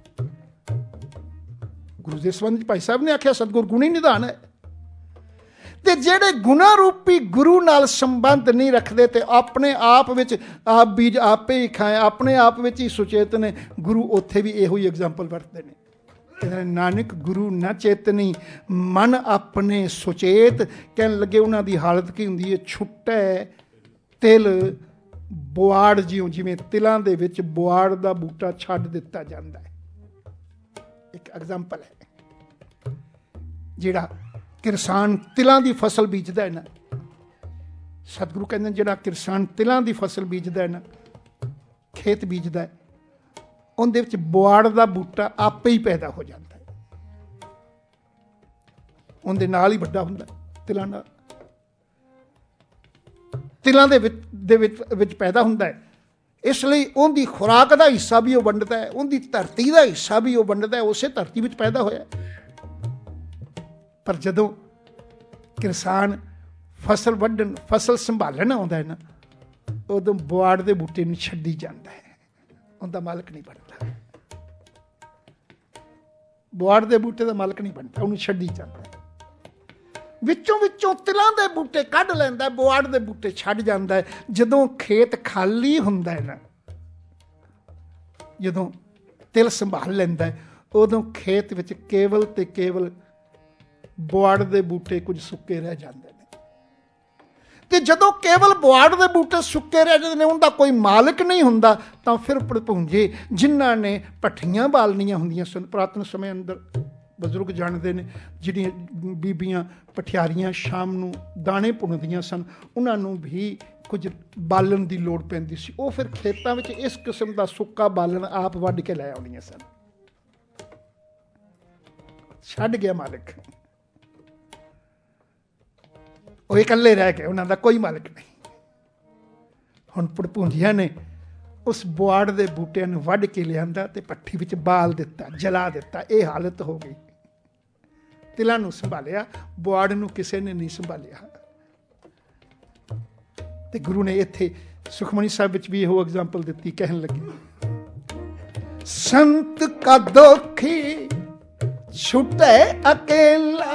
ਗੁਰੂ ਦੇ ਸੰਬੰਧ ਭਾਈ ਸਾਹਿਬ ਨੇ ਆਖਿਆ ਸਤਿਗੁਰ ਗੁਣੀ ਨਿਧਾਨ ਹੈ। ਤੇ ਜਿਹੜੇ ਗੁਣਾ ਰੂਪੀ ਗੁਰੂ ਨਾਲ ਸੰਬੰਧ ਨਹੀਂ ਰੱਖਦੇ ਤੇ ਆਪਣੇ ਆਪ ਵਿੱਚ ਆਪ ਬੀਜ ਆਪੇ ਹੀ ਖਾਏ, ਆਪਣੇ ਆਪ ਵਿੱਚ ਹੀ ਸੁਚੇਤ ਨੇ, ਗੁਰੂ ਉੱਥੇ ਵੀ ਇਹੋ ਹੀ ਐਗਜ਼ਾਮਪਲ ਵਰਤਦੇ ਨੇ। ਕਹਿੰਦੇ ਨਾਨਕ ਗੁਰੂ ਨਾ ਚੇਤਨੀ ਮਨ ਆਪਣੇ ਸੁਚੇਤ। ਕਹਿਣ ਲੱਗੇ ਉਹਨਾਂ ਦੀ ਹਾਲਤ ਕੀ ਹੁੰਦੀ ਹੈ? ਛੁੱਟੇ ਤਿਲ ਬੁਆੜ, ਜਿਉਂ ਜਿਵੇਂ ਤਿਲਾਂ ਦੇ ਵਿੱਚ ਬੁਆੜ ਦਾ ਬੂਟਾ ਛੱਡ ਦਿੱਤਾ ਜਾਂਦਾ ਹੈ। ਇੱਕ ਐਗਜ਼ਾਮਪਲ ਹੈ। ਜਿਹੜਾ ਕਿਸਾਨ ਤਿਲਾਂ ਦੀ ਫਸਲ ਬੀਜਦਾ ਹੈ ਨਾ, ਸਤਿਗੁਰੂ ਕਹਿੰਦੇ ਜਿਹੜਾ ਕਿਸਾਨ ਤਿਲਾਂ ਦੀ ਫਸਲ ਬੀਜਦਾ ਹੈ ਨਾ, ਖੇਤ ਬੀਜਦਾ ਹੈ, ਉਹਦੇ ਵਿੱਚ ਬੁਆੜ ਦਾ ਬੂਟਾ ਆਪੇ ਹੀ ਪੈਦਾ ਹੋ ਜਾਂਦਾ ਹੈ, ਉਹਦੇ ਨਾਲ ਹੀ ਵੱਡਾ ਹੁੰਦਾ ਤਿਲਾਂ ਨਾਲ, ਤਿਲਾਂ ਦੇ ਵਿੱਚ ਦੇ ਵਿੱਚ ਵਿੱਚ ਪੈਦਾ ਹੁੰਦਾ ਹੈ। ਇਸ ਲਈ ਉਹਦੀ ਖੁਰਾਕ ਦਾ ਹਿੱਸਾ ਵੀ ਉਹ ਵੰਡਦਾ ਹੈ, ਉਹਦੀ ਧਰਤੀ ਦਾ ਹਿੱਸਾ ਵੀ ਉਹ ਵੰਡਦਾ ਹੈ, ਉਸੇ ਧਰਤੀ ਵਿੱਚ ਪੈਦਾ ਹੋਇਆ। ਪਰ ਜਦੋਂ ਕਿਸਾਨ ਫਸਲ ਵੱਢਣ, ਫਸਲ ਸੰਭਾਲਣ ਆਉਂਦਾ ਹੈ ਨਾ, ਉਦੋਂ ਬੁਆੜ ਦੇ ਬੂਟੇ ਨੂੰ ਛੱਡੀ ਜਾਂਦਾ ਹੈ, ਉਹਦਾ ਮਾਲਕ ਨਹੀਂ ਬਣਦਾ। ਬੁਆੜ ਦੇ ਬੂਟੇ ਦਾ ਮਾਲਕ ਨਹੀਂ ਬਣਦਾ, ਉਹਨੂੰ ਛੱਡੀ ਜਾਂਦਾ। ਵਿੱਚੋਂ ਵਿੱਚੋਂ ਤਿਲਾਂ ਦੇ ਬੂਟੇ ਕੱਢ ਲੈਂਦਾ, ਬੁਆੜ ਦੇ ਬੂਟੇ ਛੱਡ ਜਾਂਦਾ ਹੈ। ਜਦੋਂ ਖੇਤ ਖਾਲੀ ਹੁੰਦਾ ਹੈ ਨਾ, ਜਦੋਂ ਤਿਲ ਸੰਭਾਲ ਲੈਂਦਾ, ਉਦੋਂ ਖੇਤ ਵਿੱਚ ਕੇਵਲ ਤੇ ਕੇਵਲ ਬੁਆੜ ਦੇ ਬੂਟੇ ਕੁਝ ਸੁੱਕੇ ਰਹਿ ਜਾਂਦੇ ਨੇ। ਤੇ ਜਦੋਂ ਕੇਵਲ ਬੁਆੜ ਦੇ ਬੂਟੇ ਸੁੱਕੇ ਰਹਿ ਜਾਂਦੇ ਨੇ, ਉਹਦਾ ਕੋਈ ਮਾਲਕ ਨਹੀਂ ਹੁੰਦਾ, ਤਾਂ ਫਿਰ ਭੜਪੂੰਜੇ ਜਿਨ੍ਹਾਂ ਨੇ ਭੱਠੀਆਂ ਬਾਲਣੀਆਂ ਹੁੰਦੀਆਂ ਸਨ ਪੁਰਾਤਨ ਸਮੇਂ ਅੰਦਰ, ਬਜ਼ੁਰਗ ਜਾਣਦੇ ਨੇ, ਜਿਹੜੀਆਂ ਬੀਬੀਆਂ ਭਠਿਆਰੀਆਂ ਸ਼ਾਮ ਨੂੰ ਦਾਣੇ ਭੁੰਨਦੀਆਂ ਸਨ, ਉਹਨਾਂ ਨੂੰ ਵੀ ਕੁਝ ਬਾਲਣ ਦੀ ਲੋੜ ਪੈਂਦੀ ਸੀ। ਉਹ ਫਿਰ ਖੇਤਾਂ ਵਿੱਚ ਇਸ ਕਿਸਮ ਦਾ ਸੁੱਕਾ ਬਾਲਣ ਆਪ ਵੱਢ ਕੇ ਲੈ ਆਉਣੀਆਂ ਸਨ। ਛੱਡ ਗਿਆ ਮਾਲਕ, ਉਹ ਇਕੱਲੇ ਰਹਿ ਗਏ, ਉਹਨਾਂ ਦਾ ਕੋਈ ਮਾਲਕ ਨਹੀਂ। ਹੁਣ ਭੜਪੂੰਜੀਆਂ ਨੇ उस बुआड़ के बूटिਆਂ ਨੂੰ ਵੱਢ के लिया ते भट्ठी विच बाल दिता, जला दिता। ये हालत हो गई। तिलां नूं संभालिया, बुआड़ नूं किसी ने नहीं संभालिया। ते गुरु ने इत्थे सुखमनी साहिब विच भी इहो एग्जाम्पल दिती, कहन लगे संत का दोखी छुटे अकेला,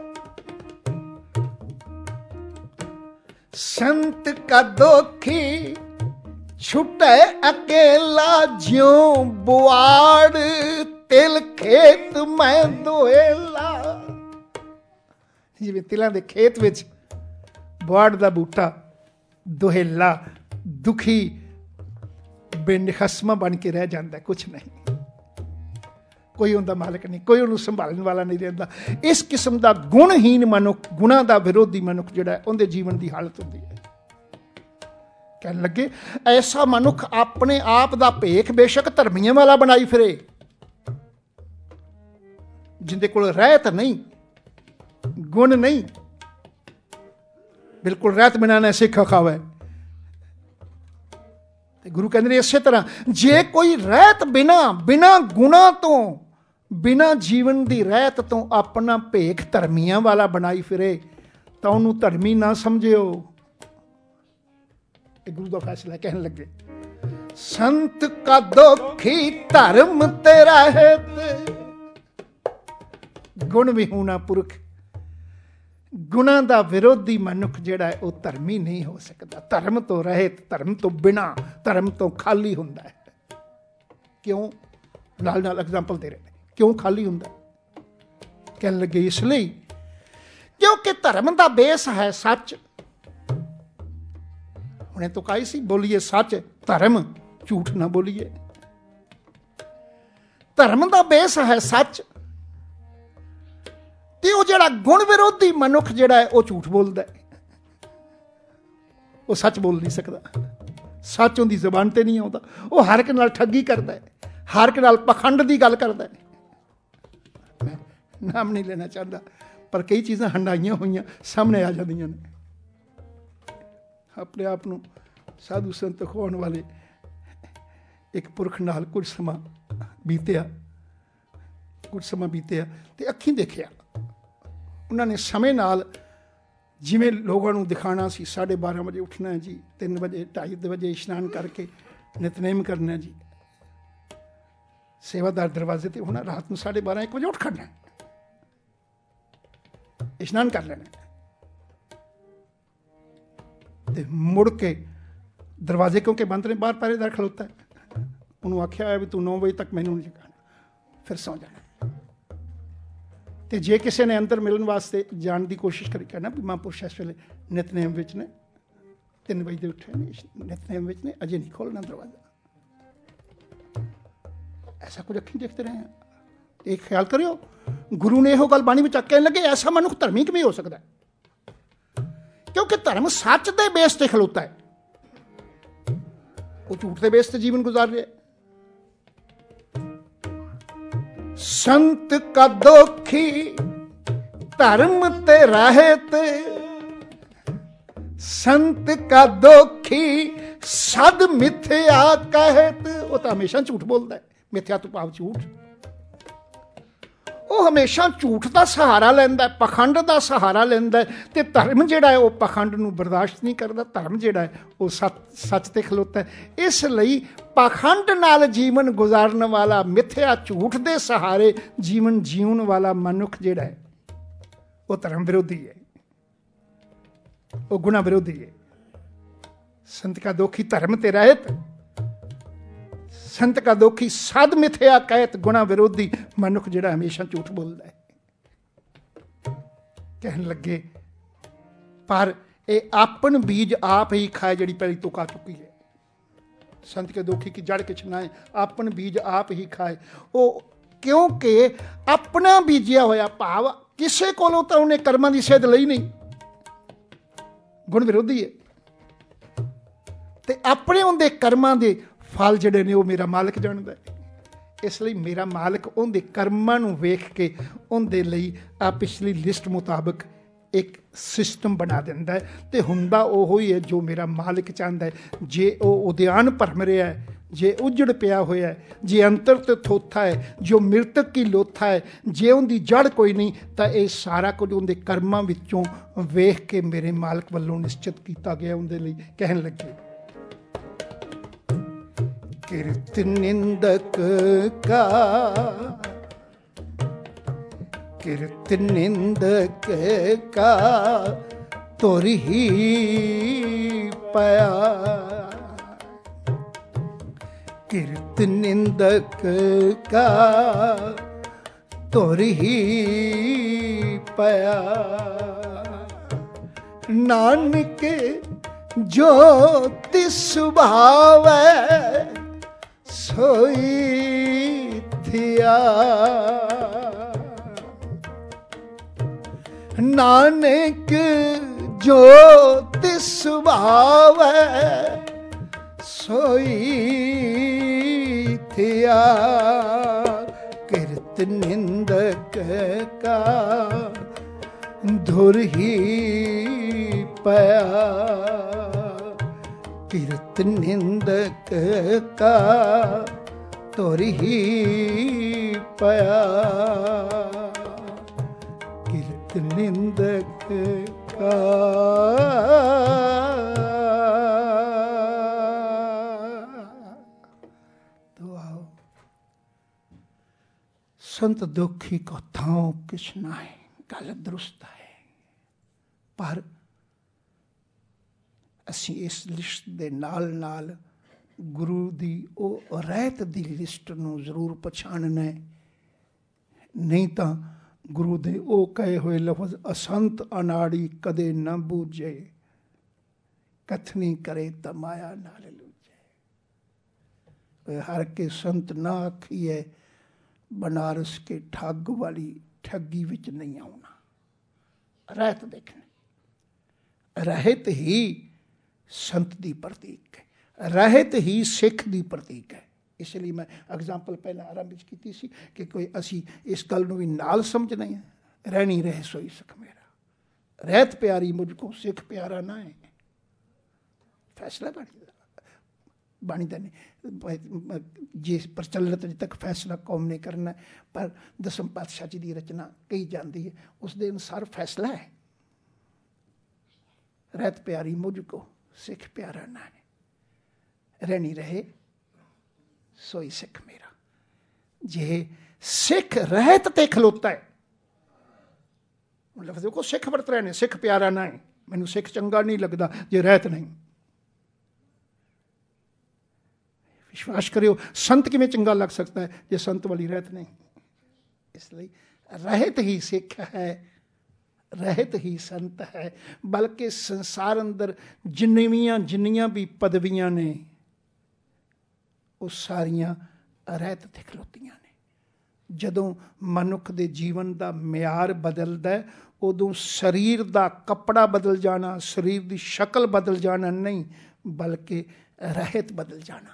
संत का दोखी छुटे अकेला, ज्यों बुआड़ तिल खेत में दोहेला। जिवें तिलां दे खेत विच बुआड़ दा बूटा दोहेला, दुखी, बेनिखस्मा बन के रह जाता, कुछ नहीं, कोई उनका मालिक नहीं, कोई उन्हें संभालने वाला नहीं रहिंदा। इस किस्म का गुणहीन मनुख, गुणा का विरोधी मनुख जिहड़ा है, उनके जीवन की हालत होती है। कहने लगे ऐसा मनुख अपने आप का भेख बेशक धर्मियों वाला बनाई फिरे, जिंदे कोल रहत नहीं, गुण नहीं, बिल्कुल रहत बिना ने सिख खावे। गुरु कहते हैं इसे तरह जे कोई रहत बिना बिना गुणा तो, बिना जीवन की रहत तो अपना भेख धर्मियों वाला बनाई फिरे, तो उन्होंने धर्मी ना समझियो। गुरु का फैसला। कहने लगे संत का दोखी धर्म ते रहत, गुण विहूणा पुरख, गुणा का विरोधी मनुख जिहड़ा है वह धर्मी नहीं हो सकता। धर्म तो रहत, धर्म तो बिना, धर्म तो खाली हुंदा है। क्यों? नाल नाल एग्जाम्पल दे रहे हैं क्यों खाली हुंदा। कहने लगे इसलिए क्योंकि धर्म का बेस है सच। उन्हें तो कही सी बोलिए सच, धर्म, झूठ ना बोलिए। धर्म का बेस है सच, ते वो जिहड़ा गुण विरोधी मनुख जिहड़ा है वो झूठ बोलता है, वो सच बोल नहीं सकता। सच उनकी जबान ते नहीं आता। वो हर एक नाल ठगी करता है, हर एक नाल पखंड की गल करता है। मैं नाम नहीं लेना चाहता, पर कई चीज़ां हंडाइयां हुई सामने आ जांदियां ने। अपने आप को साधु संत खोण वाले एक पुरख नाल कुछ समा बीतिया, कुछ समा बीतिया ते अखीं देखिया उन्होंने समय नाल जिमें लोगों को दिखाना सी, साढ़े बारह बजे उठना है जी, तीन बजे ढाई बजे इशनान करके नितनेम करना है जी, सेवादार दरवाजे ते होना, रात में साढ़े बारह एक बजे उठ खड़ना है, इशनान कर लेना ते मुड़ के दरवाजे क्योंकि बंद ने, बाहर पहरेदार खलोता है, उन्होंने आख्या है भी तू नौ बजे तक मैनू नहीं जगाना, फिर सौ जाना। तो जे किसी ने अंदर मिलने वास्ते जाने की कोशिश करी, कहना भी महापुरुष इस वेले नितनेम विच ने, तीन बजे उठे ने, नितनेम विच ने, अजे नहीं खोलना दरवाजा। ऐसा कुछ अखीं देखते रहे हैं। एक ख्याल करियो, गुरु ने यह गल बाणी में कहने लगे ऐसा मनुख धर्मी किवें हो सकता है, क्योंकि धर्म सच के बेस ते खलोता है, वो झूठ के बेस ते जीवन गुजार रहा है। संत का दोखी धर्म ते रहत, संत का दोखी सद मिथ्या कहत। वो तो हमेशा झूठ बोलता है, मिथ्या तो भाव झूठ। वो हमेशा झूठ का सहारा लैंदा है, पखंड का सहारा लैंदा है, ते धर्म जिहड़ा है वो पखंड नूं बर्दाश्त नहीं करता। धर्म जिहड़ा है वो सच सच ते खलोता है। इसलिए पखंड नाल जीवन गुजारन वाला, मिथ्या झूठ दे सहारे जीवन जीवन वाला मनुख जिहड़ा है वो धर्म विरोधी है, वो गुणा विरोधी है। संत का दोखी धर्म ते रहत, संत का दोखी सद मिथ्या कहत। गुणा विरोधी मनुख जिहड़ा हमेशा झूठ बोलता है। कहन लगे पर ये आपन बीज आप ही खाए, जिहड़ी पहली तुक आ चुकी है। संत के दोखी की जड़ किछ ना है, आपन बीज आप ही खाए। वो क्योंकि अपना बीजिया होया भाव किसे कोलों तो उन्हें कर्मां दी सेध लई नहीं, गुण विरोधी है। ते अपने उनके कर्मां दे फल जिहड़े ने वो मेरा मालिक जानदा है। इसलिए मेरा मालिक उनके कर्मां नूं वेख के उनके लिए आ पिछली लिस्ट मुताबिक एक सिस्टम बना दिंदा है, ते हुंदा ओहो ही है जो मेरा मालिक चाहता है। जे वो उद्यान भरम रहा है, ਜੇ ਉਜੜ ਪਿਆ ਹੋਇਆ, ਜੇ ਅੰਤਰ ਤੇ ਥੋਥਾ ਹੈ, ਜੋ ਮ੍ਰਿਤਕ ਕੀ ਲੋਥਾ ਹੈ, ਜੇ ਉਹਦੀ ਜੜ ਕੋਈ ਨਹੀਂ, ਤਾਂ ਇਹ ਸਾਰਾ ਕੁਝ ਉਹਦੇ ਕਰਮਾਂ ਵਿੱਚੋਂ ਵੇਖ ਕੇ ਮੇਰੇ ਮਾਲਕ ਵੱਲੋਂ ਨਿਸ਼ਚਿਤ ਕੀਤਾ ਗਿਆ। ਉਹਦੇ ਲਈ ਕਹਿਣ ਲੱਗੇ, ਕਿਰਤ ਨਿੰਦਕ ਕਾ, ਕਿਰਤ ਨਿੰਦਕ ਕਾ ਤੁਰ ਹੀ ਪਿਆ, ਕਿਰਤ ਨਿੰਦਕ ਕਾ ਤੁਰ ਹੀ ਪਿਆ, ਨਾਨਕ ਜੋ ਤਿਸ ਸੁਭਾਵੈ ਸੋਈ ਥਿਆ, ਨਾਨਕ ਜੋ ਤਿਸ ਸੁਭਾਵੈ ਸੋਈ ਥਿਆ, ਕਿਰਤ ਨਿੰਦਕ ਕਾ ਧੁਰ ਹੀ ਪਿਆ, ਕਿਰਤ ਨਿੰਦਕ ਕਾ ਧੁਰ ਹੀ ਪਿਆ, ਕਿਰਤ ਨਿੰਦਕ ਕਾ। ਸੰਤ ਦੁਖੀ ਕੋ ਥਾਉ ਕਿਛ ਨਾਹੀ, ਗੱਲ ਦਰੁਸਤ ਹੈ, ਪਰ ਅਸੀਂ ਇਸ ਲਿਸਟ ਦੇ ਨਾਲ ਨਾਲ ਗੁਰੂ ਦੀ ਉਹ ਰਹਿਤ ਦੀ ਲਿਸਟ ਨੂੰ ਜ਼ਰੂਰ ਪਛਾਣਨਾ ਹੈ। ਨਹੀਂ ਤਾਂ ਗੁਰੂ ਦੇ ਉਹ ਕਹੇ ਹੋਏ ਲਫ਼ਜ਼, ਅਸੰਤ ਅਨਾੜੀ ਕਦੇ ਨਾ ਬੂਝੇ, ਕਥਨੀ ਕਰੇ ਤਾਂ ਮਾਇਆ ਨਾਲ ਲੂਝੇ। ਹਰ ਕੇ ਸੰਤ ਨਾ ਆਖੀਏ, ਬਨਾਰਸ ਕੇ ਠੱਗ ਵਾਲੀ ਠੱਗੀ ਵਿੱਚ ਨਹੀਂ ਆਉਣਾ। ਰਹਿਤ ਦੇਖਣੀ, ਰਹਿਤ ਹੀ ਸੰਤ ਦੀ ਪ੍ਰਤੀਕ ਹੈ, ਰਹਿਤ ਹੀ ਸਿੱਖ ਦੀ ਪ੍ਰਤੀਕ ਹੈ। ਇਸ ਲਈ ਮੈਂ ਐਗਜ਼ਾਮਪਲ ਪਹਿਲਾਂ ਆਰੰਭ ਵਿੱਚ ਕੀਤੀ ਸੀ ਕਿ ਕੋਈ ਅਸੀਂ ਇਸ ਗੱਲ ਨੂੰ ਵੀ ਨਾਲ ਸਮਝਣਾ ਹੈ, ਰਹਿਣੀ ਰਹੇ ਸੋਈ ਸਿੱਖ ਮੇਰਾ, ਰਹਿਤ ਪਿਆਰੀ ਮੁਝ ਕੋ ਸਿੱਖ ਪਿਆਰਾ ਨਾ ਹੈ। ਫੈਸਲਾ ਬਾਣੀ ਦਾ ਬਾਣੀ ਦਾ ਨਹੀਂ, ਜਿਸ ਪ੍ਰਚਲਿਤ ਅਜੇ ਤੱਕ ਫੈਸਲਾ ਕੌਮ ਨੇ ਕਰਨਾ, ਪਰ ਦਸਮ ਪਾਤਸ਼ਾਹ ਜੀ ਦੀ ਰਚਨਾ ਕਹੀ ਜਾਂਦੀ ਹੈ, ਉਸ ਦੇ ਅਨੁਸਾਰ ਫੈਸਲਾ ਹੈ, ਰਹਿਤ ਪਿਆਰੀ ਮੁਝ ਕੋ ਸਿੱਖ ਪਿਆਰਾ ਨਾ ਹੈ, ਰਹਿਣੀ ਰਹੇ ਸੋਈ ਸਿੱਖ ਮੇਰਾ। ਜੇ ਸਿੱਖ ਰਹਿਤ ਤੇ ਖਲੋਤਾ ਹੈ, ਲਫ਼ਜ਼ ਕੋ ਸਿੱਖ ਵਰਤ ਰਹੇ ਨੇ, ਸਿੱਖ ਪਿਆਰਾ ਨਾ ਹੈ, ਮੈਨੂੰ ਸਿੱਖ ਚੰਗਾ ਨਹੀਂ ਲੱਗਦਾ ਜੇ ਰਹਿਤ ਨਹੀਂ। ਵਿਸ਼ਵਾਸ ਕਰਿਓ, ਸੰਤ ਕਿਵੇਂ ਚੰਗਾ ਲੱਗ ਸਕਦਾ ਹੈ ਜੇ ਸੰਤ ਵਾਲੀ ਰਹਿਤ ਨਹੀਂ। ਇਸ ਲਈ ਰਹਿਤ ਹੀ ਸਿੱਖ ਹੈ, ਰਹਿਤ ਹੀ ਸੰਤ ਹੈ। ਬਲਕਿ ਸੰਸਾਰ ਅੰਦਰ ਜਿੰਨੀਆਂ ਜਿੰਨੀਆਂ ਵੀ ਪਦਵੀਆਂ ਨੇ, ਉਹ ਸਾਰੀਆਂ ਰਹਿਤ ਤੇ ਖਲੋਤੀਆਂ ਨੇ। ਜਦੋਂ ਮਨੁੱਖ ਦੇ ਜੀਵਨ ਦਾ ਮਿਆਰ ਬਦਲਦਾ, ਉਦੋਂ ਸਰੀਰ ਦਾ ਕੱਪੜਾ ਬਦਲ ਜਾਣਾ, ਸਰੀਰ ਦੀ ਸ਼ਕਲ ਬਦਲ ਜਾਣਾ ਨਹੀਂ, ਬਲਕਿ ਰਹਿਤ ਬਦਲ ਜਾਣਾ।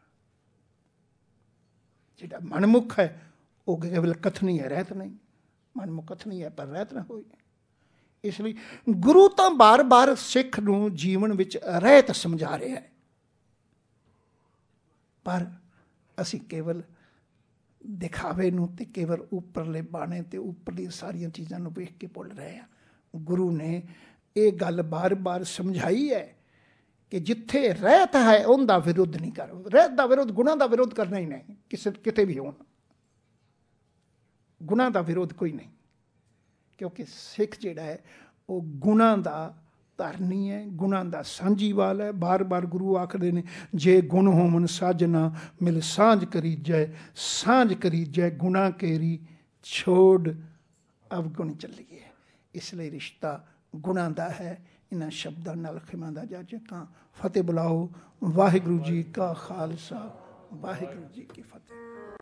ਜਿਹੜਾ ਮਨਮੁਖ ਹੈ ਉਹ ਕੇਵਲ ਕਥਨੀ ਹੈ, ਰਹਿਤ ਨਹੀਂ। ਮਨਮੁਖ ਕਥਨੀ ਹੈ ਪਰ ਰਹਿਤ ਨਾ ਹੋਈ। ਇਸ ਲਈ ਗੁਰੂ ਤਾਂ ਬਾਰ ਬਾਰ ਸਿੱਖ ਨੂੰ ਜੀਵਨ ਵਿੱਚ ਰਹਿਤ ਸਮਝਾ ਰਿਹਾ ਹੈ, ਪਰ ਅਸੀਂ ਕੇਵਲ ਦਿਖਾਵੇ ਨੂੰ ਤੇ ਕੇਵਲ ਉੱਪਰਲੇ ਬਾਣੇ ਤੇ ਉੱਪਰਲੀ ਸਾਰੀਆਂ ਚੀਜ਼ਾਂ ਨੂੰ ਵੇਖ ਕੇ ਭੁੱਲ ਰਹੇ ਹਾਂ। ਗੁਰੂ ਨੇ ਇਹ ਗੱਲ ਬਾਰ ਬਾਰ ਸਮਝਾਈ ਹੈ ਕਿ ਜਿੱਥੇ ਰਹਿਤ ਹੈ ਉਹਦਾ ਵਿਰੋਧ ਨਹੀਂ ਕਰੋ। ਰਹਿਤ ਦਾ ਵਿਰੋਧ, ਗੁਣਾਂ ਦਾ ਵਿਰੋਧ ਕਰਨਾ ਹੀ ਨਹੀਂ, ਕਿਸੇ ਕਿਤੇ ਵੀ ਹੋਣ ਗੁਣਾਂ ਦਾ ਵਿਰੋਧ ਕੋਈ ਨਹੀਂ, ਕਿਉਂਕਿ ਸਿੱਖ ਜਿਹੜਾ ਹੈ ਉਹ ਗੁਣਾਂ ਦਾ ਧਾਰਨੀ ਹੈ, ਗੁਣਾਂ ਦਾ ਸਾਂਝੀਵਾਲ ਹੈ। ਬਾਰ ਬਾਰ ਗੁਰੂ ਆਖਦੇ ਨੇ, ਜੇ ਗੁਣ ਹੋਵਨ ਸਾਜਨਾ ਮਿਲ ਸਾਂਝ ਕਰੀਜੈ, ਸਾਂਝ ਕਰੀਜੈ ਗੁਣਾ ਕੇਰੀ ਛੋੜ ਅਵਗੁਣ ਚੱਲੀਏ। ਇਸ ਲਈ ਰਿਸ਼ਤਾ ਗੁਣਾਂ ਦਾ ਹੈ। ਇਹਨਾਂ ਸ਼ਬਦਾਂ ਨਾਲ ਖਿਮਾ ਦਾ ਜਾਜਕਾਂ ਫਤਿਹ ਬੁਲਾਓ। ਵਾਹਿਗੁਰੂ ਜੀ ਕਾ ਖਾਲਸਾ, ਵਾਹਿਗੁਰੂ ਜੀ ਕੀ ਫਤਿਹ।